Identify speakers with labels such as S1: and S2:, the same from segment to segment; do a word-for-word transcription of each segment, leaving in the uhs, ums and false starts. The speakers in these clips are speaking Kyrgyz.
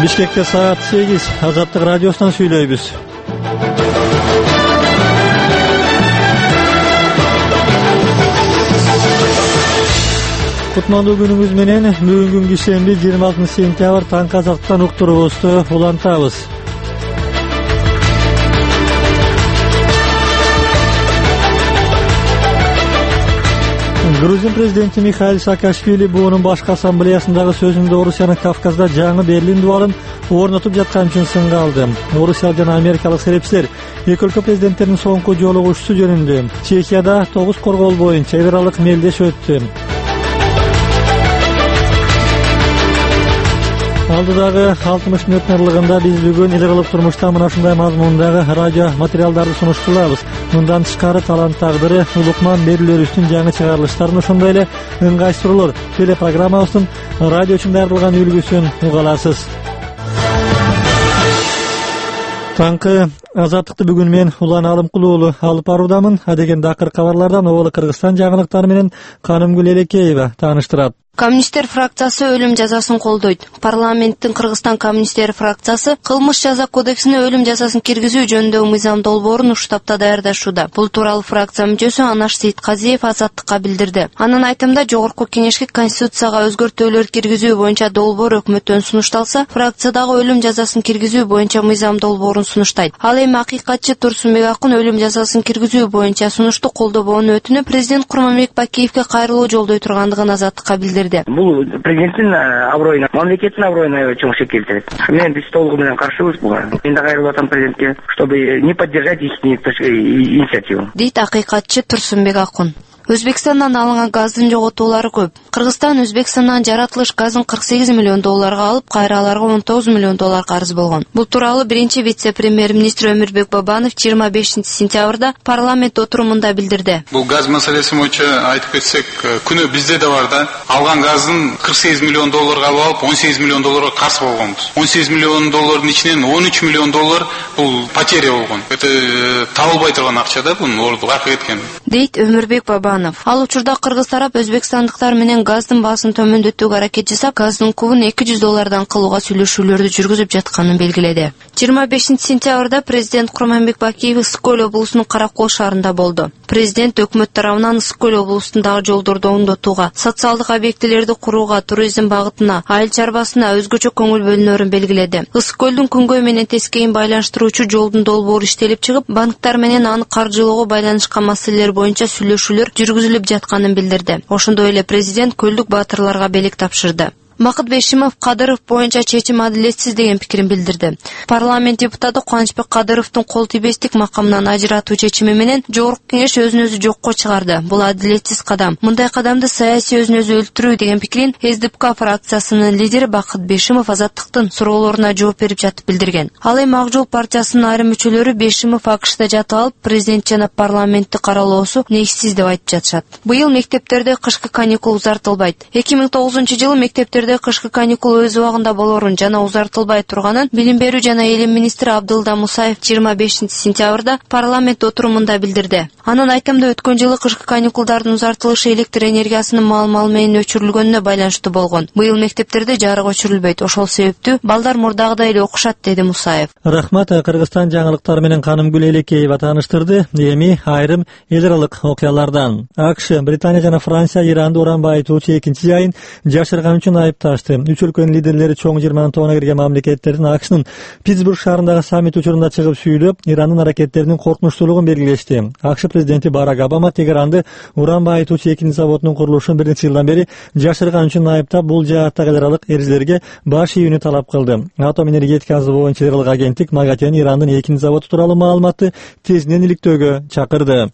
S1: Бишкекте саат сегиз. Азаттык радиосунан сүйлөйбүз. Кутмандуу күнүңүз менен бүгүнкү кишемби жыйырма алтынчы сентябрь таңкы азаттыктан уктуруубузду улантабыз. Грузин президенти Михаил Саакашвили буунун башкы ассамблеясындагы сөзүндө Орусиянын Кавказда жаңы Берлин дубалын орнотуп жаткан үчүн сынга алды. Орусия жана америкалык серепчилер эки өлкө президенттеринин соңку жолугушуусу жөнүндө Чехияда тогуз коргоол боюнча эл аралык мелдеш өттү. Алдыдагы алтымыш мүнөттүн аралыгында биз бүгүн эл аралык турмушта мына ушундай мазмундагы радио материалдарды сунуш кылабыз. Мындан тышкары талант тагдыры, улукман берүүлөрүбүздүн жаңы чыгарылыштарын, ошондой эле ыңгайсыруулар телепрограммабыздын радио үчүн даярдалган үлгүсүн уга аласыз. Таңкы азаттыкты бүгүн мен Улан Алымкул уулу алып баруудамын. Адегенде акыркы кабарлардан Обалы Кыргызстан жаңылыктары менен Канымгүл Элекеева тааныштырат.
S2: Коммунисттер фракциясы өлүм жазасын колдойт. Парламенттин Кыргызстан коммунисттер фракциясы кылмыш жаза кодексине өлүм жазасын киргизүү жөнүндөгү мыйзам долбоорун уш таапта даярдашууда. Бул тууралуу фракция мүчөсү Анаш Сейитказиев Азаттыкка билдирди. Анын айтымында Жогорку Кеңешке Конституцияга өзгөртүүлөр киргизүү боюнча долбоор өкмөттөн сунушталса, фракциядагы өлүм жазасын киргизүү боюнча мыйзам долбоорун сунуштайт. Ал эми акыйкатчы Турсунбек Акын өлүм жазасын киргизүү боюнча сунушту колдобоону өтүнүп, президент Курманбек Бакиевке кайрылуу жолдой тургандыгын Азаттыкка билдирди.
S3: Бул президенттин аброюна, мамлекеттин аброюна чоң шек келтирет. Мен биз толугу менен каршыбыз буга. Мен да кайрылып атам президентке, чтобы не поддержать их инициативу.
S2: Дейт акыйкатчы Турсунбек Акын. Өзбекстандан алынган газдын жоготуулары көп. Кыргызстан Өзбекстандан жаратылыш газын кырк сегиз миллион долларга алып, кайра аларга он тогуз миллион доллар карыз болгон. Бул тууралуу биринчи вице-премьер-министр Өмүрбек Бабанов жыйырма бешинчи сентябрда парламент отурумунда билдирди.
S4: Бул газ маселеси боюнча айтып кетсек, күнөө бизде да бар да. Алган газдын кырк сегиз миллион долларга алып, он сегиз миллион долларга карыз болгонбуз. он сегиз миллион доллардын ичинен он үч миллион доллар бул потеря болгон. Это табылбай турган акча да, бунун орду аркы кеткен.
S2: Дейт Өмүрбек Бабанов. Ал учурда кыргыз тарап өзбекстандыктар менен газдын баасын төмөндөтүүгө аракет жасап, газдын кубун эки жүз доллардан кылууга сүйлөшүүлөрдү жүргүзүп жатканын белгиледи. жыйырма бешинчи сентябрда президент Курманбек Бакиев Ысык көл облусунун Каракол шаарында болду. Президент өкмөт тарабынан Ысык көл облусундагы жолдорду оңдотууга, социалдык объектилерди курууга, туризм багытына, айыл чарбасына өзгөчө көңүл бөлүнөрүн белгиледи. Ысык көлдүн күнгөй менен тескейин байланыштыруучу жолдун долбоору иштелип чыгып, банктар менен аны каржылоого байланышкан маселелер боюнча сүйлөшүүлөр жүргүзүлүп жатканын билдирди. Ошондой эле президент көлдүк баатырларга белек тапшырды. Макыт Бешимов Кадыров боюнча чечим адилетсиз деген пикирин билдирди. Парламент депутаты Кубанычбек Кадыровдун кол тийбестик макамынан ажыратуу чечими менен Жогорку Кеңеш өзүн өзү жокко чыгарды. Бул адилетсиз кадам. Мындай кадамды саясий өзүн өзү өлтүрүү деген пикирин СДПК фракциясынын лидери Бакыт Бешимов Азаттыктын суроолоруна жооп берип жатып билдирген. Ал эми Ак Жол партиясынын айрым мүчөлөрү Бешимов АКШда жатып алып, президент жана парламентти каралоосу негизсиз деп айтып жатышат. Быйыл мектептерде кышкы каникул узартылбайт. эки миң тогузунчу жылы мектептерде кышкы каникул өз убагында болорун жана узартылбай турганын Билим берүү жана Элим министри Абдылда Мусаев жыйырма бешинчи сентябрда парламент отурумунда билдирди. Анын айтымында өткөн жылы кышкы каникулдардын узартылышы электр энергиясынын маал-мал менен өчүрүлгөнүнө байланыштуу болгон. Быйыл мектептерде жарык өчүрүлбөйт. Ошол себептүү балдар мурдагыдай эле окушат, деди Мусаев.
S1: Рахмат. Кыргызстан жаңылыктары менен Канымгүл Элекеева тааныштырды. Эми айрым эл аралык окуялардан. АКШ, Британия жана Франция Иранды уран байытуучу экинчи жайын жашырган үчүн айыпташты. Үч өлкөнүн лидерлери чоң жыйырманын тобуна кирген мамлекеттердин АКШнын Питтсбург шаарындагы саммит учурунда чыгып сүйлөп, Ирандын аракеттеринин коркунучтуулугун белгилешти. АКШ президенти Барак Обама Тегеранды уран байытуучу экинчи заводунун курулушун бир нече жылдан бери жашырган үчүн айыптап, бул жааттагы эл аралык эрежелерге баш ийүүнү талап кылды. Атом энергетикасы боюнча эл аралык агенттик МАГАТЭни Ирандын экинчи заводу тууралуу маалыматты тезинен иликтөөгө чакырды.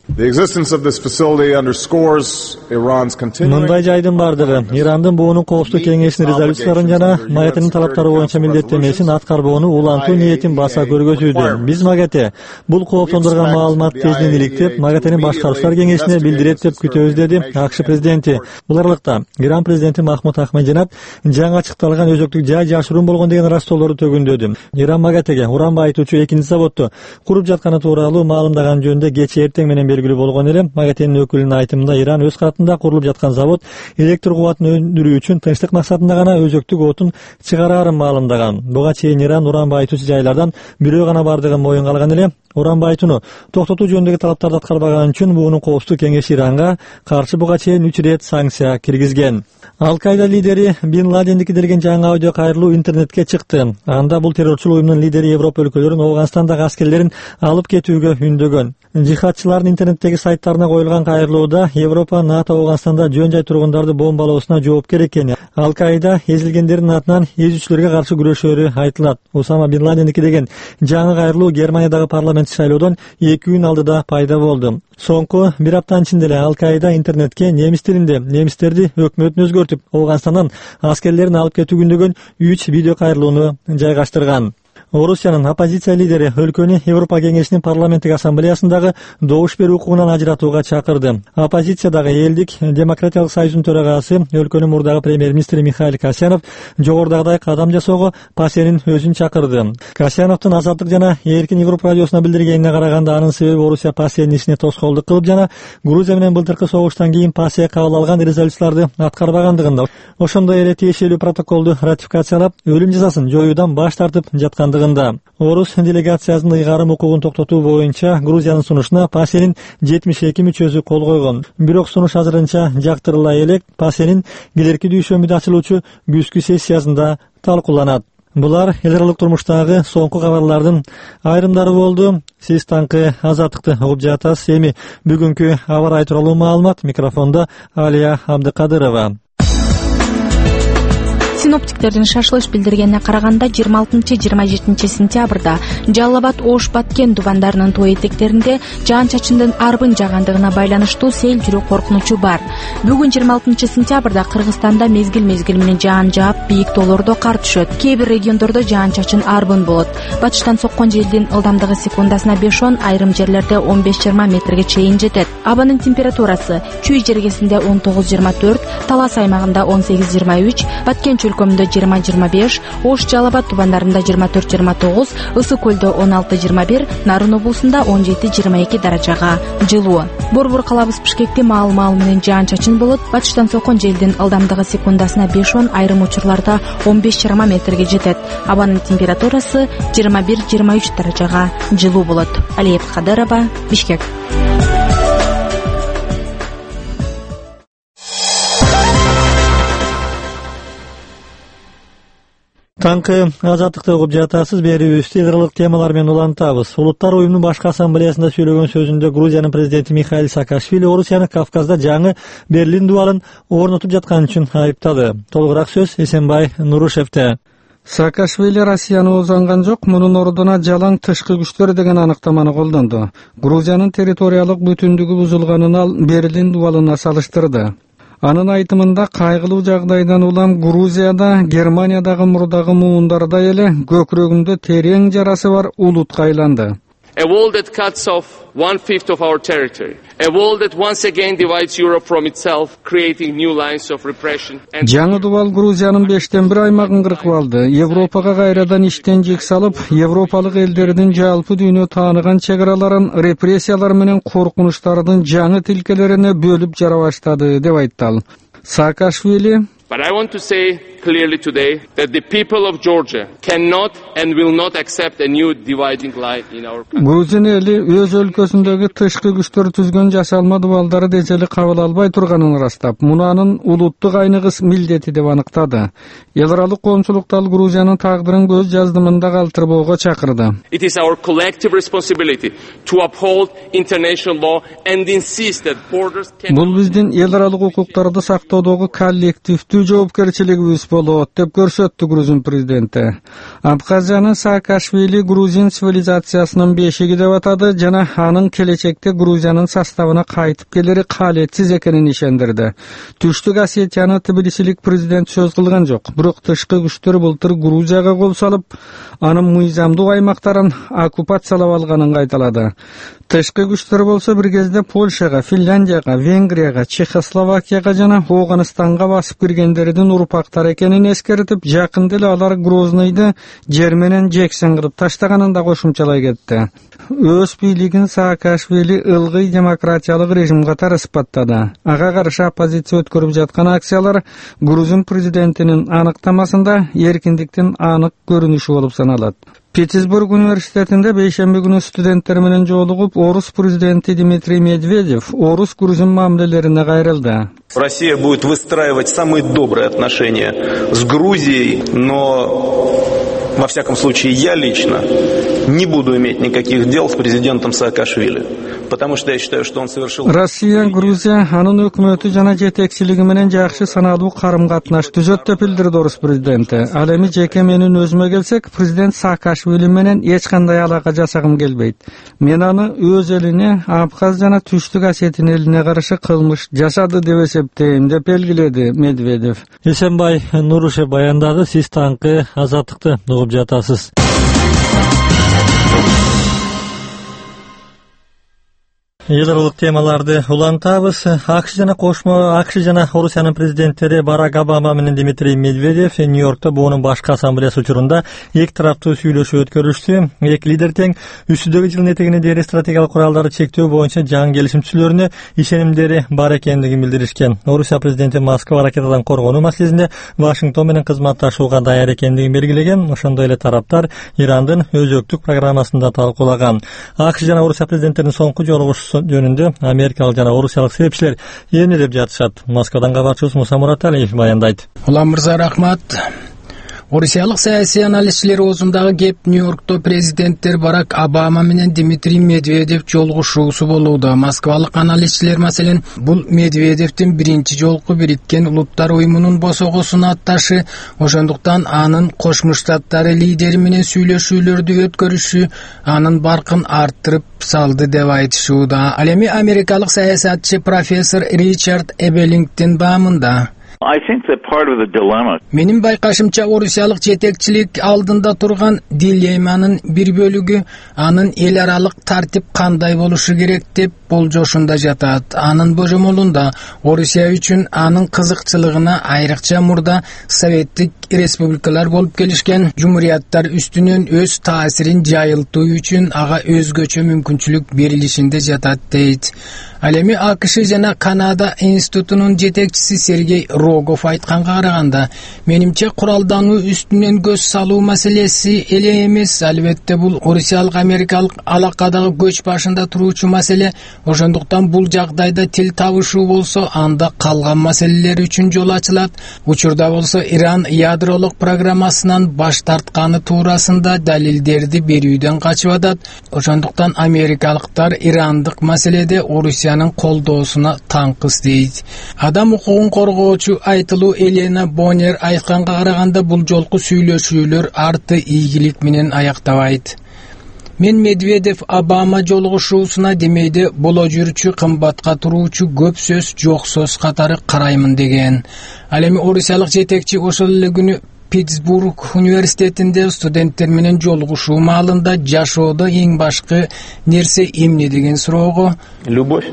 S1: Мындай жайдын бардыгы Ирандын буунун коопсуздук кеңешинин резолюцияларын жана МАГАТЭнин талаптары боюнча милдеттемесин аткарбоону улантуу ниетин баса көргөзүүдө. Биз МАГАТЭ бул кооптондурган маалымат тезинен иликтеп, МАГАТЭнин башкаруучулар кеңешине билдирет деп күтөбүз, деди АКШ президенти. Бул аралыкта Иран президенти Махмуд Ахмадинежад жаңы ачыкталган өзөктүк жай жашыруун болгон деген ырастоолорду төгүндөдү. Иран МАГАТЭге уран байытуучу экинчи заводду куруп жатканы тууралуу маалымдаган жөнүндө кечээ эртең менен белгилүү болгон эле. МАГАТЭнин өкүлүнүн айтымында Иран өз катында курулуп жаткан завод электр кубатын өндүрүү үчүн тынчтык максатында максатында гана өзөктүк отун чыгарарын маалымдаган. Буга чейин Иран уран байытуучу жайлардан бирөө гана бардыгын моюнга алган эле. Уран байытууну токтотуу жөнүндөгү талаптарды аткарбаган үчүн буунун коопсуздук кеңеши Иранга каршы буга чейин үч ирет санкция киргизген. Ал-Каида лидери Бин Ладендики делген жаңы аудио кайрылуу интернетке чыкты. Анда бул террорчулук уюмунун лидери Европа өлкөлөрүн Афганистандагы аскерлерин алып кетүүгө үндөгөн. Жихадчылардын интернеттеги сайттарына коюлган кайрылууда Европа, НАТО Афганистанда жөн-жай тургундарды бомбалоосуна жоопкер экени, Ал-Каида эзилгендердин атынан эзүүчүлөргө каршы күрөшөөрү айтылат. Усама Бин Ладендики деген жаңы кайрылуу Германиядагы парламент шайлоодон эки күн алдыда пайда болду. Соңку бир аптанын ичинде эле Ал-Каида интернетке немис тилинде немистерди өкмөтүн өзгөртүп, Афганистандан аскерлерин алып кетүүгө үндөгөн үч видео кайрылууну жайгаштырган. Орусиянын оппозиция лидери өлкөнү Европа кеңешинин парламенттик ассамблеясындагы добуш берүү укугунан ажыратууга чакырды. Оппозициядагы Элдик демократиялык союзунун төрагасы, өлкөнүн мурдагы премьер-министри Михаил Касьянов жогорудагыдай кадам жасоого Пасенин өзүн чакырды. Касьяновдун Азаттык жана Эркин Европа радиосуна билдиргенине караганда, анын себеби Орусия Пасенин ишине тоскоолдук кылып жана Грузия менен былтыркы согуштан кийин Пасе кабыл алган резолюцияларды аткарбагандыгында, ошондой эле тиешелүү протоколду ратификациялап, өлүм жазасын жоюудан баш тартып жаткандыгында. Орус делегациясынын ыйгарым укугун токтотуу боюнча Грузиянын сунушуна Пасенин жетимиш эки мүчөсү кол койгон. Бирок сунуш азырынча жактырыла элек, Пасенин келерки дүйшөмбүдө ачылуучу күзгү сессиясында талкууланат. Булар эл аралык турмуштагы соңку кабарлардын айрымдары болду. Сиз таңкы Азаттыкты угуп жатасыз. Эми бүгүнкү аба ырайы тууралуу маалымат микрофондо Алия Абдыкадырова.
S5: Синоптиктердин шашылыш билдиргенине караганда жыйырма алтынчы жыйырма жетинчи сентябрда Жалал Абад, Ош, Баткен тубандарынын тоо этектеринде жаан-чачындын арбын жаагандыгына байланыштуу сел жүрүү коркунучу бар. Бүгүн жыйырма алтынчы сентябрда Кыргызстанда мезгил-мезгил менен жаан жаап, бийик тоолордо кар түшөт. Кээ бир региондордо жаан-чачын арбын болот. Батыштан соккон желдин ылдамдыгы секундасына беш он, айрым жерлерде он беш жыйырма метрге чейин жетет. Абанын температурасы Чүй жергесинде он тогуз жыйырма төрт, Талас аймагында он сегиз жыйырма үч, Баткен өлкөмүндө жыйырма жыйырма беш, Ош, Жалал Абад тубандарында жыйырма төрт жыйырма тогуз, Ысык көлдө он алты жыйырма бир, Нарын облусунда он жети жыйырма эки даражага жылуу. Борбор калабыз Бишкекте маал-маал менен жаан-чачын болот. Батыштан соккон желдин ылдамдыгы секундасына беш он, айрым учурларда он беш жыйырма метрге жетет. Абанын температурасы жыйырма бир жыйырма үч даражага жылуу болот. Алия Абдыкадырова, Бишкек.
S1: Таңкы Азаттыкты угуп жатасыз. Берүүбүздү эл аралык темалар менен улантабыз. Улуттар уюмунун башкы ассамблеясында сөйлөгөн сөзүндө Грузиянын президенти Михаил Саакашвили Орусияны Кавказда жаңы Берлин дубалын орнотуп жаткан үчүн айыптады. Толугураак сөз Эсенбай Нурушевте.
S6: Саакашвили Россияны озанган жок, мунун ордуна жалаң тышкы күчтөр деген аныктаманы колдонду. Грузиянын территориялык бүтүндүгү бузулганын ал Берлин дубалына салыштырды. Анын айтымында кайгылуу жагдайдан улам Грузияда Германиядагы мурдагы муундардай эле көкүрөгүндө терең жарасы бар улутка айланды.
S7: A wall that cuts off one-fifth of our territory. A wall that once again divides Europe from itself, creating new lines of repression.
S6: Жаңы дубал Грузиянын бештен бир аймагын кыркып алды. Европага кайрадан иштен жек салып, европалык элдердин жалпы дүйнө тааныган чек араларын репрессиялар менен коркунучтардын жаңы тилкелерине бөлүп жара баштады деп айтты ал. Саакашвили
S7: But I want to say clearly today that the people of Georgia cannot and will not accept a new dividing line in our country.
S6: Грузин эли өз өлкөсүндөгү тышкы күчтөр түзгөн жасалма дубалдары дежели кабыл албай турганын ырастап, муну анын улуттук айныгыс милдети деп аныктады. Эл аралык коомчулукта ал Грузиянын тагдырын көз жаздымында калтырбоого чакырды.
S7: It is our collective responsibility to uphold international law and insist that borders can...
S6: Бул биздин эл аралык укуктарды сактоодогу коллективдүү жоопкерчилигибиз болот деп көрсөттү Грузин президенти. Абхазияны Саакашвили Грузин цивилизациясынын бешиги деп атады жана анын келечекте Грузиянын составына кайтып келери каалетсиз экенин ишендирди. Түштүк Осетияны Тбилисилик президент сөз кылган жок, бирок тышкы күчтөр былтыр Грузияга кол салып, анын мыйзамдуу аймактарын оккупациялап алганын кайталады. Тышкы күчтөр болсо бир кезде Польшага, Финляндияга, Венгрияга, Чехословакияга жана Ауганистанга басып киргендердин урпактары экенин эскертип, жакында эле алар Грознойду жер менен жексен кылып таштаганын да кошумчалай кетти. Өз бийлигин Саакашвили ылгый демократиялык режим катары испаттады. Ага каршы оппозиция өткөрүп жаткан акциялар Грузин президентинин аныктамасында эркиндиктин анык көрүнүшү болуп саналат. Питтсбург университетинде бейшемби күнү студенттер менен жолугуп, орус президенти Дмитрий Медведев орус-грузин мамилелерине кайрылды.
S8: Россия будет выстраивать самые добрые отношения с Грузией, но во всяком случае я лично не буду иметь никаких дел с президентом Саакашвили, потому что я считаю, что он совершил...
S6: Россия, Грузия, анын өкмөтү жана жетекчилиги менен жакшы саналуу карым-катнаш түзөт деп билдирди орус президенти. Ал эми жеке менин өзүмө келсек, президент Саакашвили менен эч кандай алака жасагым келбейт. Мен аны өз элине, Абхаз жана Түштүк Осетия элине каршы кылмыш жашады деп эсептейм, деп белгиледи Медведев.
S1: Эсенбай Нурушев баяндады. Сиз таңкы Азаттыкты угуп жатасыз. Ядролук темаларды улантабыз. АКШ жана кошмо АКШ жана Орусиянын президенттери Барак Обама менен Дмитрий Медведев Нью-Йоркто буунун башкы ассамблеясы учурунда эки тараптуу сүйлөшүү өткөрүштү. Эки лидер тең үстүдөгү жылдын этегине дейин стратегиялык куралдарды чектөө боюнча жаңы келишим түзүлөрүнө ишенимдери бар экендигин билдиришкен. Орусия президенти Москва ракетадан коргонуу маселесинде Вашингтон менен кызматташууга даяр экендигин белгилеген. Ошондой эле тараптар Ирандын өзөктүк программасында талкуулаган. АКШ жана Орусия президенттеринин соңку жолугушуусу жөнүндө америкалык жана орусиялык себепчилер эмне деп жатышат? Москвадан кабарчыбыз Муса Мураталиев баяндайт.
S9: Улам мырза, рахмат. Орусиялык саясий аналитиктер оозундагы кеп Нью-Йоркто президенттер Барак Обама менен Дмитрий Медведев жолугушуусу болууда. Москвалык аналитиктер маселен бул Медведевдин биринчи жолку Бириккен Улуттар уюмунун босогосуна атташы, ошондуктан анын Кошмо Штаттары лидери менен сүйлөшүүлөрдү өткөрүшү анын баркын арттырып салды деп айтышууда. Ал эми америкалык саясатчы профессор Ричард Эбелингтин баамында.
S10: I think that part of the dilemma.
S9: Менин байкашымча орусиялык жетекчилик алдында турган дилемманын бир бөлүгү анын эл аралык тартип кандай болушу керек деп болжошунда жатат. Анын божомолунда Орусия үчүн анын кызыкчылыгына айрыкча мурда советтик республикалар болуп келишкен жумурияттар үстүнөн өз таасирин жайылтуу үчүн ага өзгөчө мүмкүнчүлүк берилишинде жатат дейт. Ал эми АКШ жана Канада институтунун жетекчиси Сергей Рогов айтканга караганда, менимче куралдануу үстүнөн көз салуу маселеси эле эмес, албетте бул орусиялык америкалык алакадагы көч башында туруучу маселе. Ошондуктан бул жагдайда тил табышуу болсо, анда калган маселелер үчүн жол ачылат. Учурда болсо Иран ядролук программасынан баш тартканы туурасында далилдерди берүүдөн качып атат. Ошондуктан америкалыктар ирандык маселеде Орусиянын колдоосуна таңкыс дейт. Адам укугун коргоочу айтылуу Елена Боннер айтканга караганда, бул жолку сүйлөшүүлөр арты ийгилик менен аяктабайт. Мен Медведев Обама жолугушуусуна демейде боло жүрчү кымбатка туруучу көп сөз жок сөз катары караймын деген. Ал эми орусиялык жетекчи ошол эле күнү Питтсбург университетинде студенттер менен жолугушуу маалында жашоодо эң башкы нерсе эмне деген суроого
S8: Любовь.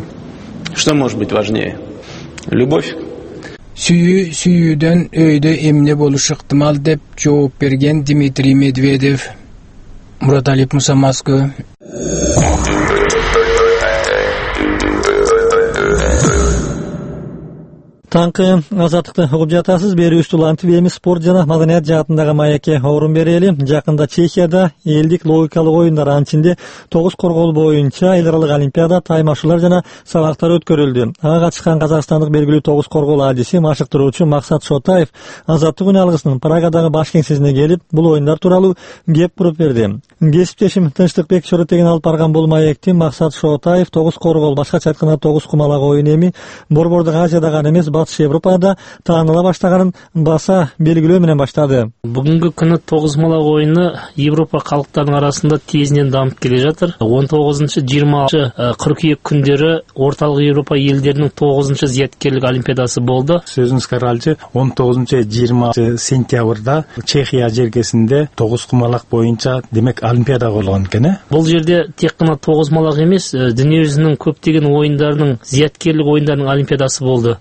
S8: Что может быть важнее? Любовь.
S9: Сүйүү сүйүүдөн өйдө эмне болушу ыктымал деп жооп берген Дмитрий Медведев. Мураталиев, Муса, Москва.
S1: Таңкы Азаттыкты угуп жатасыз. Берүүбүз улантып эми спорт жана маданият жаатындагы маекке орун берели. Жакында Чехияда элдик логикалык оюндар, анын ичинде тогуз коргол боюнча эл аралык олимпиада, таймашуулар жана сабактар өткөрүлдү. Ага катышкан казакстандык белгилүү тогуз коргол адиси, машыктыруучу Максат Шотаев Азаттык күн алгысынын Прагадагы баш кеңсесине келип, бул оюндар тууралуу кеп буруп берди. Кесиптешим Тынчтыкбек Чоротеген алып барган бул маекти Максат Шотаев тогуз коргол, башкача айтканда тогуз кумалак оюн эми Борбордук Азияда гана эмес, Батыш Европада тааныла баштаганын баса белгилөө менен баштады.
S11: Бүгүнкү күнү тогуз кумалак оюну Европа калктарынын арасында тезинен дамып келе жатыр. он тогузунчу жыйырма алтынчы кыркүйек күндөрү Орталык Европа элдеринин тогузунчу зияткерлик олимпиадасы болду.
S12: Сөзүңүзгө каралчы он тогузунчу жыйырманчы сентябрда Чехия жергесинде тогуз кумалак боюнча демек олимпиада болгон экен э?
S11: Бул жерде тек гана тогуз кумалак эмес, дүйнө жүзүнүн көптөгөн оюндарынын зияткерлик оюндарынын олимпиадасы болду. Сонун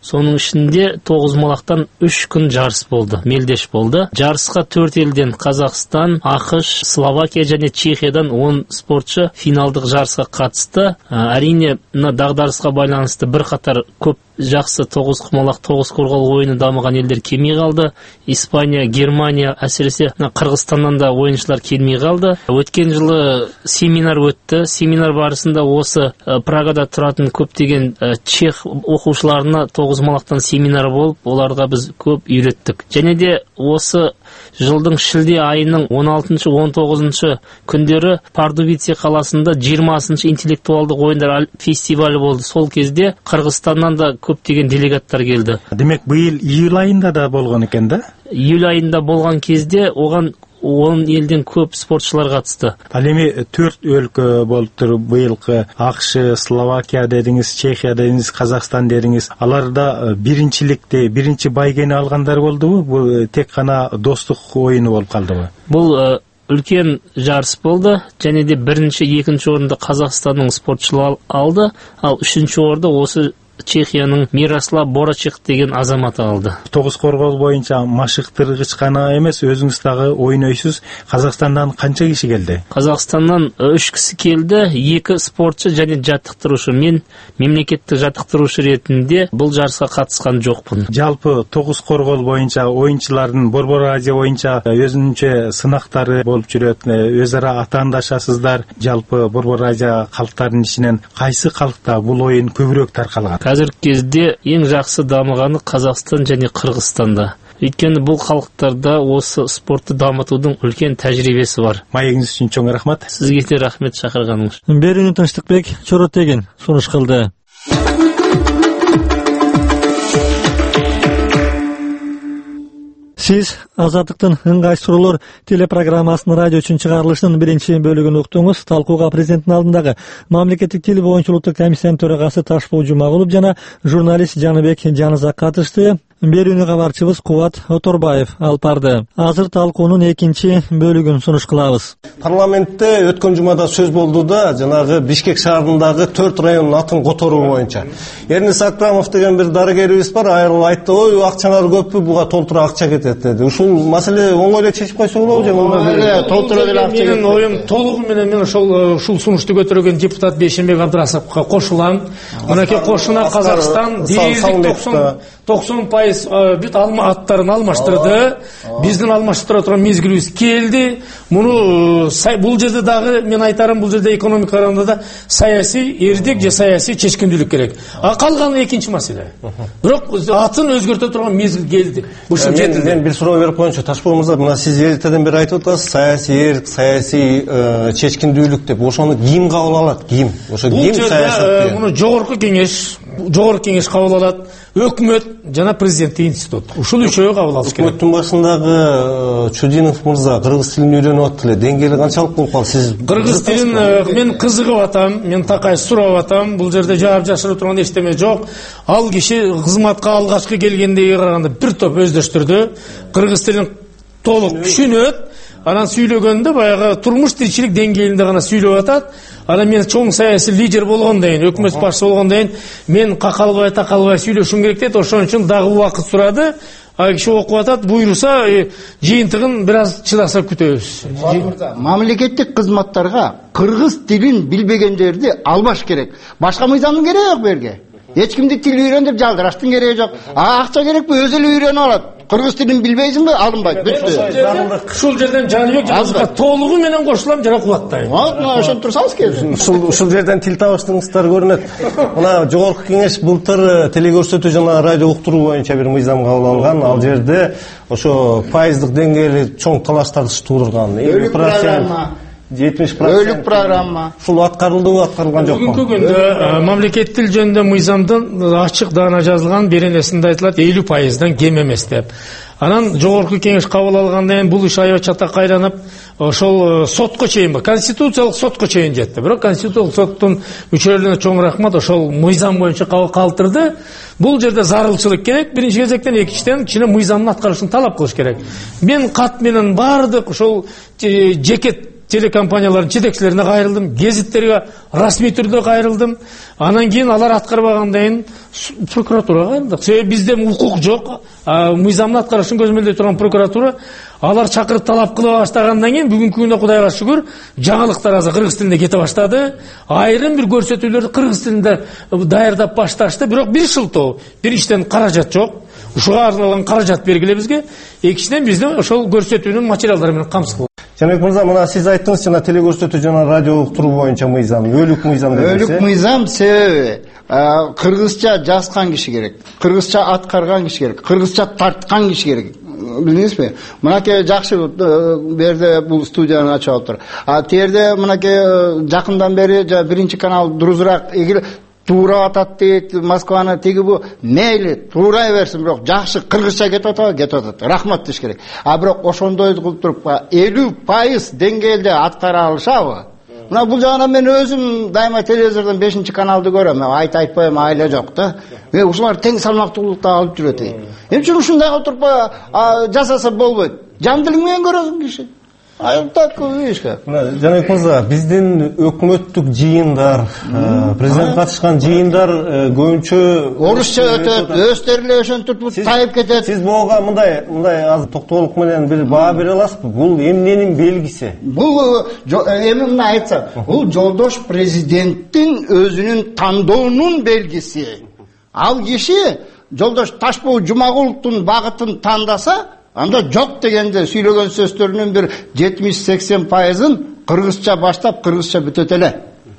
S11: ичинде тогузмалактан үч күн жарыс болду, мелдеш болду. Жарыска төрт элден Казакстан, АКШ, Словакия жана Чехиядан он спортчу финалдык жарыска катышты. Арине мына дагдарыска байланыштуу бир катар көп жакшы тогуз кумалак, тогуз коргол оюну дамыган элдер келмей калды. Испания, Германия, әсіресе Кыргызстандан да оюнчулар келмей калды. Өткен жылы семинар өтті. Семинар барысында осы Прагада туратын көптеген чех окуучуларына тогузмалактан семинар болуп, оларга биз көп үйрөттүк. Және де осы жылдың шілде айының он алтынчы он тогузунчу күндөрү Пардубице каласында жыйырмасынчы интеллектуалдык оюндар фестивалі болды. Сол кезде Кыргызстандан да көптеген делегаттар келди.
S12: Демек, быйыл июль айында да болгон экен да?
S11: Июль айында болгон кезде оган он элден көп спортчулар катышты.
S12: Ал эми төрт өлкө болуптур быйылкы. АКШ, Словакия дедиңиз, Чехия дедиңиз, Казакстан дедиңиз. Аларда биринчиликти, биринчи байгени алгандар болдубу? Бул тек гана достук оюну болуп калдыбы?
S11: Бул үлкен жарыс болды. Және де биринчи, экинчи орунду Казакстандын спортчулары алды, ал үчүнчү орунду осы Чехияның Мирослав Борачек деген азамат алды.
S12: Тогуз коргол боюнча машыктыргыч гана эмес, өзүңүз дагы ойнойсуз. Казакстандан канча киши келди?
S11: Казакстандан үч киши келди, эки спортчу және жаттыктыруучу. Мен мемлекеттик жаттыктыруучу ретинде бул жарыска катышкан жокмун.
S12: Жалпы тогуз коргол боюнча оюнчулардын Борбор Азия боюнча өзүнчө сынактары болуп жүрөт. Өз ара атаандашасыздар. Жалпы Борбор Азия калктарынын ичинен кайсы калкта бул оюн көбүрөөк таркалган?
S11: Қазіргі кезде ең жақсы дамығаны Қазақстан және Қырғызстанда. Өйткені бұл халықтарда осы спортты дамытудың үлкен тәжірибесі бар.
S12: Маегиңиз үчүн чоң рахмат.
S11: Сізге де рахмет шақырғаныңыз.
S1: Берүүнү Тынчтыкбек Чоротеген сунуш кылды. Сиз Азаттыктын ыңгайсыруулар телепрограммасынын радио үчүн чыгарылышынын биринчи бөлүгүн уктуңуз. Талкууга президенттин алдындагы мамлекеттик тил боюнча улуттук комиссиянын төрагасы Ташпол Жумагулов жана журналист Жаныбек Жанызак катышты. Берүүнү кабарчыбыз Кубат Оторбаев алып барды. Азыр талкуунун экинчи бөлүгүн сунуш кылабыз.
S13: Парламентте өткөн жумада сөз болду да, жанагы Бишкек шаарындагы төрт райондун атын которуу боюнча. Эрнис Акрамов деген бир дарыгерибиз бар, айрыл айтты, ой, акчаңар көппү, буга толтура акча кетет деди. Ушул маселе оңой эле чечип койсо болобу же?
S14: Эле толтура эле акча. Менин оюм толугу менен мен ошол ушул сунушту көтөргөн депутат Бейшенбек Абдрасовго кошулам. Мынакей кошуна Казакстан токсон пайыз бүт алма аттарын алмаштырды. Биздин алмаштыра турган мезгилибиз келди. Муну бул жерде дагы мен айтарым, бул жерде экономика караганда да саясий эрдик же саясий чечкиндүүлүк керек. А калганы экинчи маселе. Бирок атын өзгөртө турган мезгил келди. Ушул жетилди.
S13: Мен бир суроо берип коеюнчу. Ташпол мырза, мына сиз эртеден бери айтып атасыз, саясий эрк, саясий чечкиндүүлүк деп. Ошону ким кабыл алат? Ким? Ошо ким саясат?
S14: Муну жогорку кеңеш, жогорку кеңеш кабыл алат. Өкмөт жана президенттик институт. Ушул үчөө кабыл алыш керек.
S13: Өкмөттүн башындагы Чудинов мырза кыргыз тилин үйрөнүп атты эле. Деңгээли канчалык болуп калды? Сиз
S14: кыргыз тилин мен кызыгып атам, мен такай сурап атам. Бул жерде жаап жашырып турган эчтеме жок. Ал киши кызматка алгачкы келгендеги караганда бир топ өздөштүрдү. Кыргыз тилин толук түшүнөт. Анан сүйлөгөндө баягы турмуш тиричилик деңгээлинде гана сүйлөп атат. Анан мен чоң саясий лидер болгондон кийин, өкмөт башчысы болгондон кийин мен какалбай такалбай сүйлөшүм керек дейт. Ошон үчүн дагы убакыт сурады. А киши окуп атат, буйруса жыйынтыгын бир аз чыдаса күтөбүз.
S15: Мамлекеттик кызматтарга кыргыз тилин билбегендерди албаш керек. Башка мыйзамдын кереги жок берге. Эч кимди тил үйрөн деп жалдыраштын кереги жок. А акча керекпи? Өзү эле үйрөнүп алат. Кыргыз тилин билбейсиңби? Алынбайт. Бүттү.
S14: Ушул жерден Жаныбек Жанызга толугу менен кошулам, жана кубаттайм.
S15: Мына ошентип турсаңыз келсин.
S13: Ушул ушул жерден тил табыштыгыңыздар көрүнөт. Мына жогорку кеңеш былтыр телекөрсөтүү жана радио уктуруу боюнча бир мыйзам кабыл алган. Ал жерде ошо пайыздык деңгээли чоң талаштарды туудурган.
S15: элүү процент
S13: жетимиш процент
S15: өлүк программа.
S13: Ушул аткарылдыбы, аткарылган жокпу?
S14: Бүгүнкү күндө мамлекеттик тил жөнүндө мыйзамдын ачык даана жазылган беренесинде айтылат элүү пайыздан кем эмес деп. Анан жогорку кеңеш кабыл алгандан кийин бул иш аябай чатак айланып, ошол сотко чейин, конституциялык сотко чейин жетти. Бирок конституциялык соттун мүчөлөрүнө чоң рахмат, ошол мыйзам боюнча калтырды. Бул жерде зарылчылык керек. Биринчи кезектен, экинчиден кичине мыйзамдын аткарышын талап кылыш керек. Мен кат менен бардык ошол жеке телекомпаниялардын жетекчилерине кайрылдым, гезиттерге расмий түрдө кайрылдым. Анан кийин алар аткарбагандан кийин прокуратурага кайрылдык. Себеби бизде укук жок. Мыйзамды аткарышын көзмөлдөй турган прокуратура алар чакырып талап кыла баштагандан кийин бүгүнкү күндө Кудайга шүгүр жаңылыктар азыр кыргыз тилинде кете баштады. Айрым бир көрсөтүүлөрдү кыргыз тилинде даярдап башташты, бирок бир шылтоо, бир иштен каражат жок. Ушуга арналган каражат бергиле бизге. Экинчиден бизде ошол көрсөтүүнүн материалдары менен камсыз кылып.
S13: Жаныбек мырза, мына сиз айттыңыз, жана телекөрсөтүү жана радио уктуруу боюнча мыйзам, өлүк мыйзам дедиңиз.
S15: Өлүк мыйзам себеби кыргызча жазган киши керек, кыргызча аткарган киши керек, кыргызча тарткан киши керек. Билдиңизби? Мынакей жакшы берде бул студияны ачып алыптыр. А терде мынакей жакындан бери биринчи канал дурузураак туура атат дейт, Москваны теги бу мейли туурай берсин, бирок жакшы кыргызча кетип атат, кетип атат. Рахмат деш керек. А бирок ошондой кылып туруп элүү пайыз деңгээлде аткара алышабы? Мына бул жагынан мен өзүм дайыма телевизордон бешинчи каналды көрөм. Айт айтпайм, айла жок да. Мен ушулар тең салмактуулукта алып жүрөт. Эмне үчүн ушундай кылып туруп жасаса болбойт? Жан дилиң менен көрөсүң киши. Айыл так вишка.
S13: Жаныбек мырза, биздин өкмөттүк жыйындар, президент катышкан жыйындар көбүнчө
S15: орусча өтөт, өздөрү эле ошентип тайып кетет.
S13: Сиз буга мындай мындай аз токтолук менен бир баа бере аласызбы? Бул эмненин белгиси?
S15: Бул эми мына айтсам, бул жолдош президенттин өзүнүн тандоонун белгиси. Ал киши жолдош Ташбол Жумагуловдун багытын тандаса, анда жок дегенде сүйлөгөн сөздөрүнүн бир жетимиш сексен пайызын кыргызча баштап, кыргызча бүтөт эле.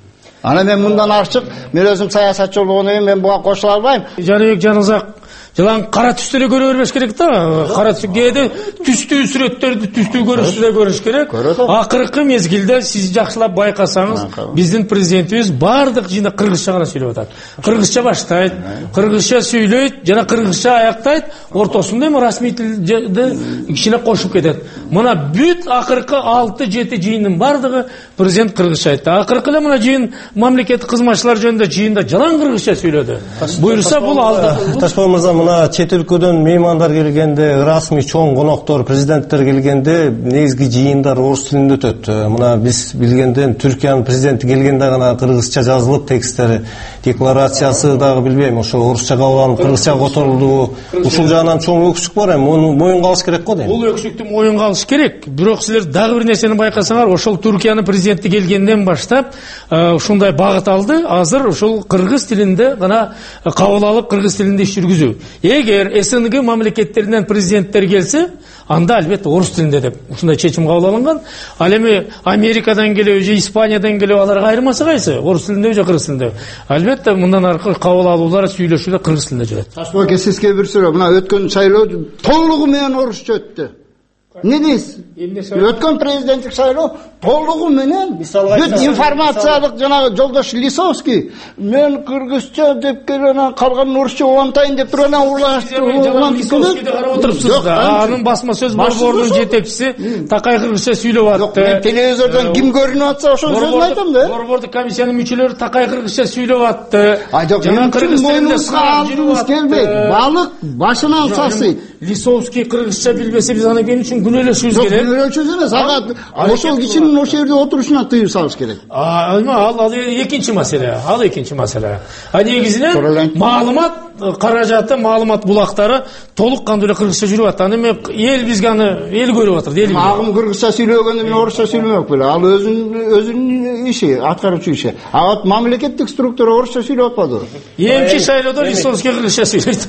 S15: Ана мен мындан ачык, мен өзүм саясатчы болгондон кийин мен буга кошула албайм.
S14: Жаныбек Жанызак жылан кара түстү эле көрө бербеш керек да. Кара түскеде түстүү сүрөттөрдү түстүү көрүштү эле көрүш керек. Акыркы мезгилде сиз жакшылап байкасаңыз, биздин президентибиз бардык жыйында кыргызча гана сүйлөп атат. Кыргызча баштайт, кыргызча сүйлөйт, жана кыргызча аяктайт, ортосунда эми расмий тилди кичине кошуп кетет. Мына бүт акыркы алты жети жыйындын бардыгы президент кыргызча айтты. Акыркы эле мына жыйын мамлекеттик кызматчылар жөнүндө жыйында жалаң кыргызча сүйлөдү. Буйрса бул алды.
S13: Ташбол мырза, мына чет өлкөдөн меймандар келгенде, расмий чоң коноктор, президенттер келгенде негизги жыйындар орус тилинде өтөт. Мына биз билгенден Түркиянын президенти келгенде гана кыргызча жазылып текстери, декларациясы дагы билбейм, ошо орусча кабыл алынып, кыргызча которулду. Ушул жагынан чоң өксүк бар, эми муну моюнга алыш керек го дейм.
S14: Бул өксүктү моюнга алыш керек. Бирок силер дагы бир нерсени байкасаңар, ошол Түркиянын президенти келгенден баштап ушундай багыт алды. Азыр ошол кыргыз тилинде гана кабыл алып, кыргыз тилинде иш жүргүзүү. Эгер СНГ мамлекеттеринен президенттер келсе, анда албетте орус тилинде деп ушундай чечим кабыл алынган. Ал эми Америкадан келеби же Испаниядан келеби аларга айырмасы кайсы? Орус тилинде же кыргыз тилинде? Албетте мындан аркы кабыл алуулар, сүйлөшүүлөр кыргыз тилинде жүрөт.
S15: Ташбол сизге бир суроо, мына өткөн шайлоо толугу менен орусча өттү. Не дейсиз? Өткөн президенттик шайлоо толугу менен бүт информациялык жанагы жолдош Лисовский мен кыргызча деп келген калган орусча улантайын деп туруп анан урлашты.
S14: Лисовскийди карап отурупсуз да. Анын басма сөз борборунун жетекчиси Такай кыргызча сүйлөп атты.
S15: Мен телевизордон ким көрүнүп атса ошол сөзүн айтам да.
S14: Борбордук комиссиянын мүчөлөрү Такай кыргызча сүйлөп атты.
S15: Жана кыргыз тилинде алдыңыз келбейт. Балык башынан сасыйт.
S14: Лисовский кыргызча билбесе биз аны эмне үчүн күнөөлөшүбүз керек?
S15: Күнөөлөшүбүз эмес, ага ошол кишинин ошол жерде отурушуна тыюу салыш керек.
S14: А, ал ал экинчи маселе, ал экинчи маселе. А негизинен маалымат каражаты, маалымат булактары толук кандуу эле кыргызча жүрүп атат. Аны эми эл бизге аны эл көрүп атат, эл.
S15: Агым кыргызча сүйлөгөндө мен орусча сүйлөмөк беле. Ал өзүнүн өзүнүн иши, аткаруучу иши. А вот мамлекеттик структура орусча сүйлөп атпады.
S14: Эмки шайлоодо Лисовский кыргызча сүйлөйт.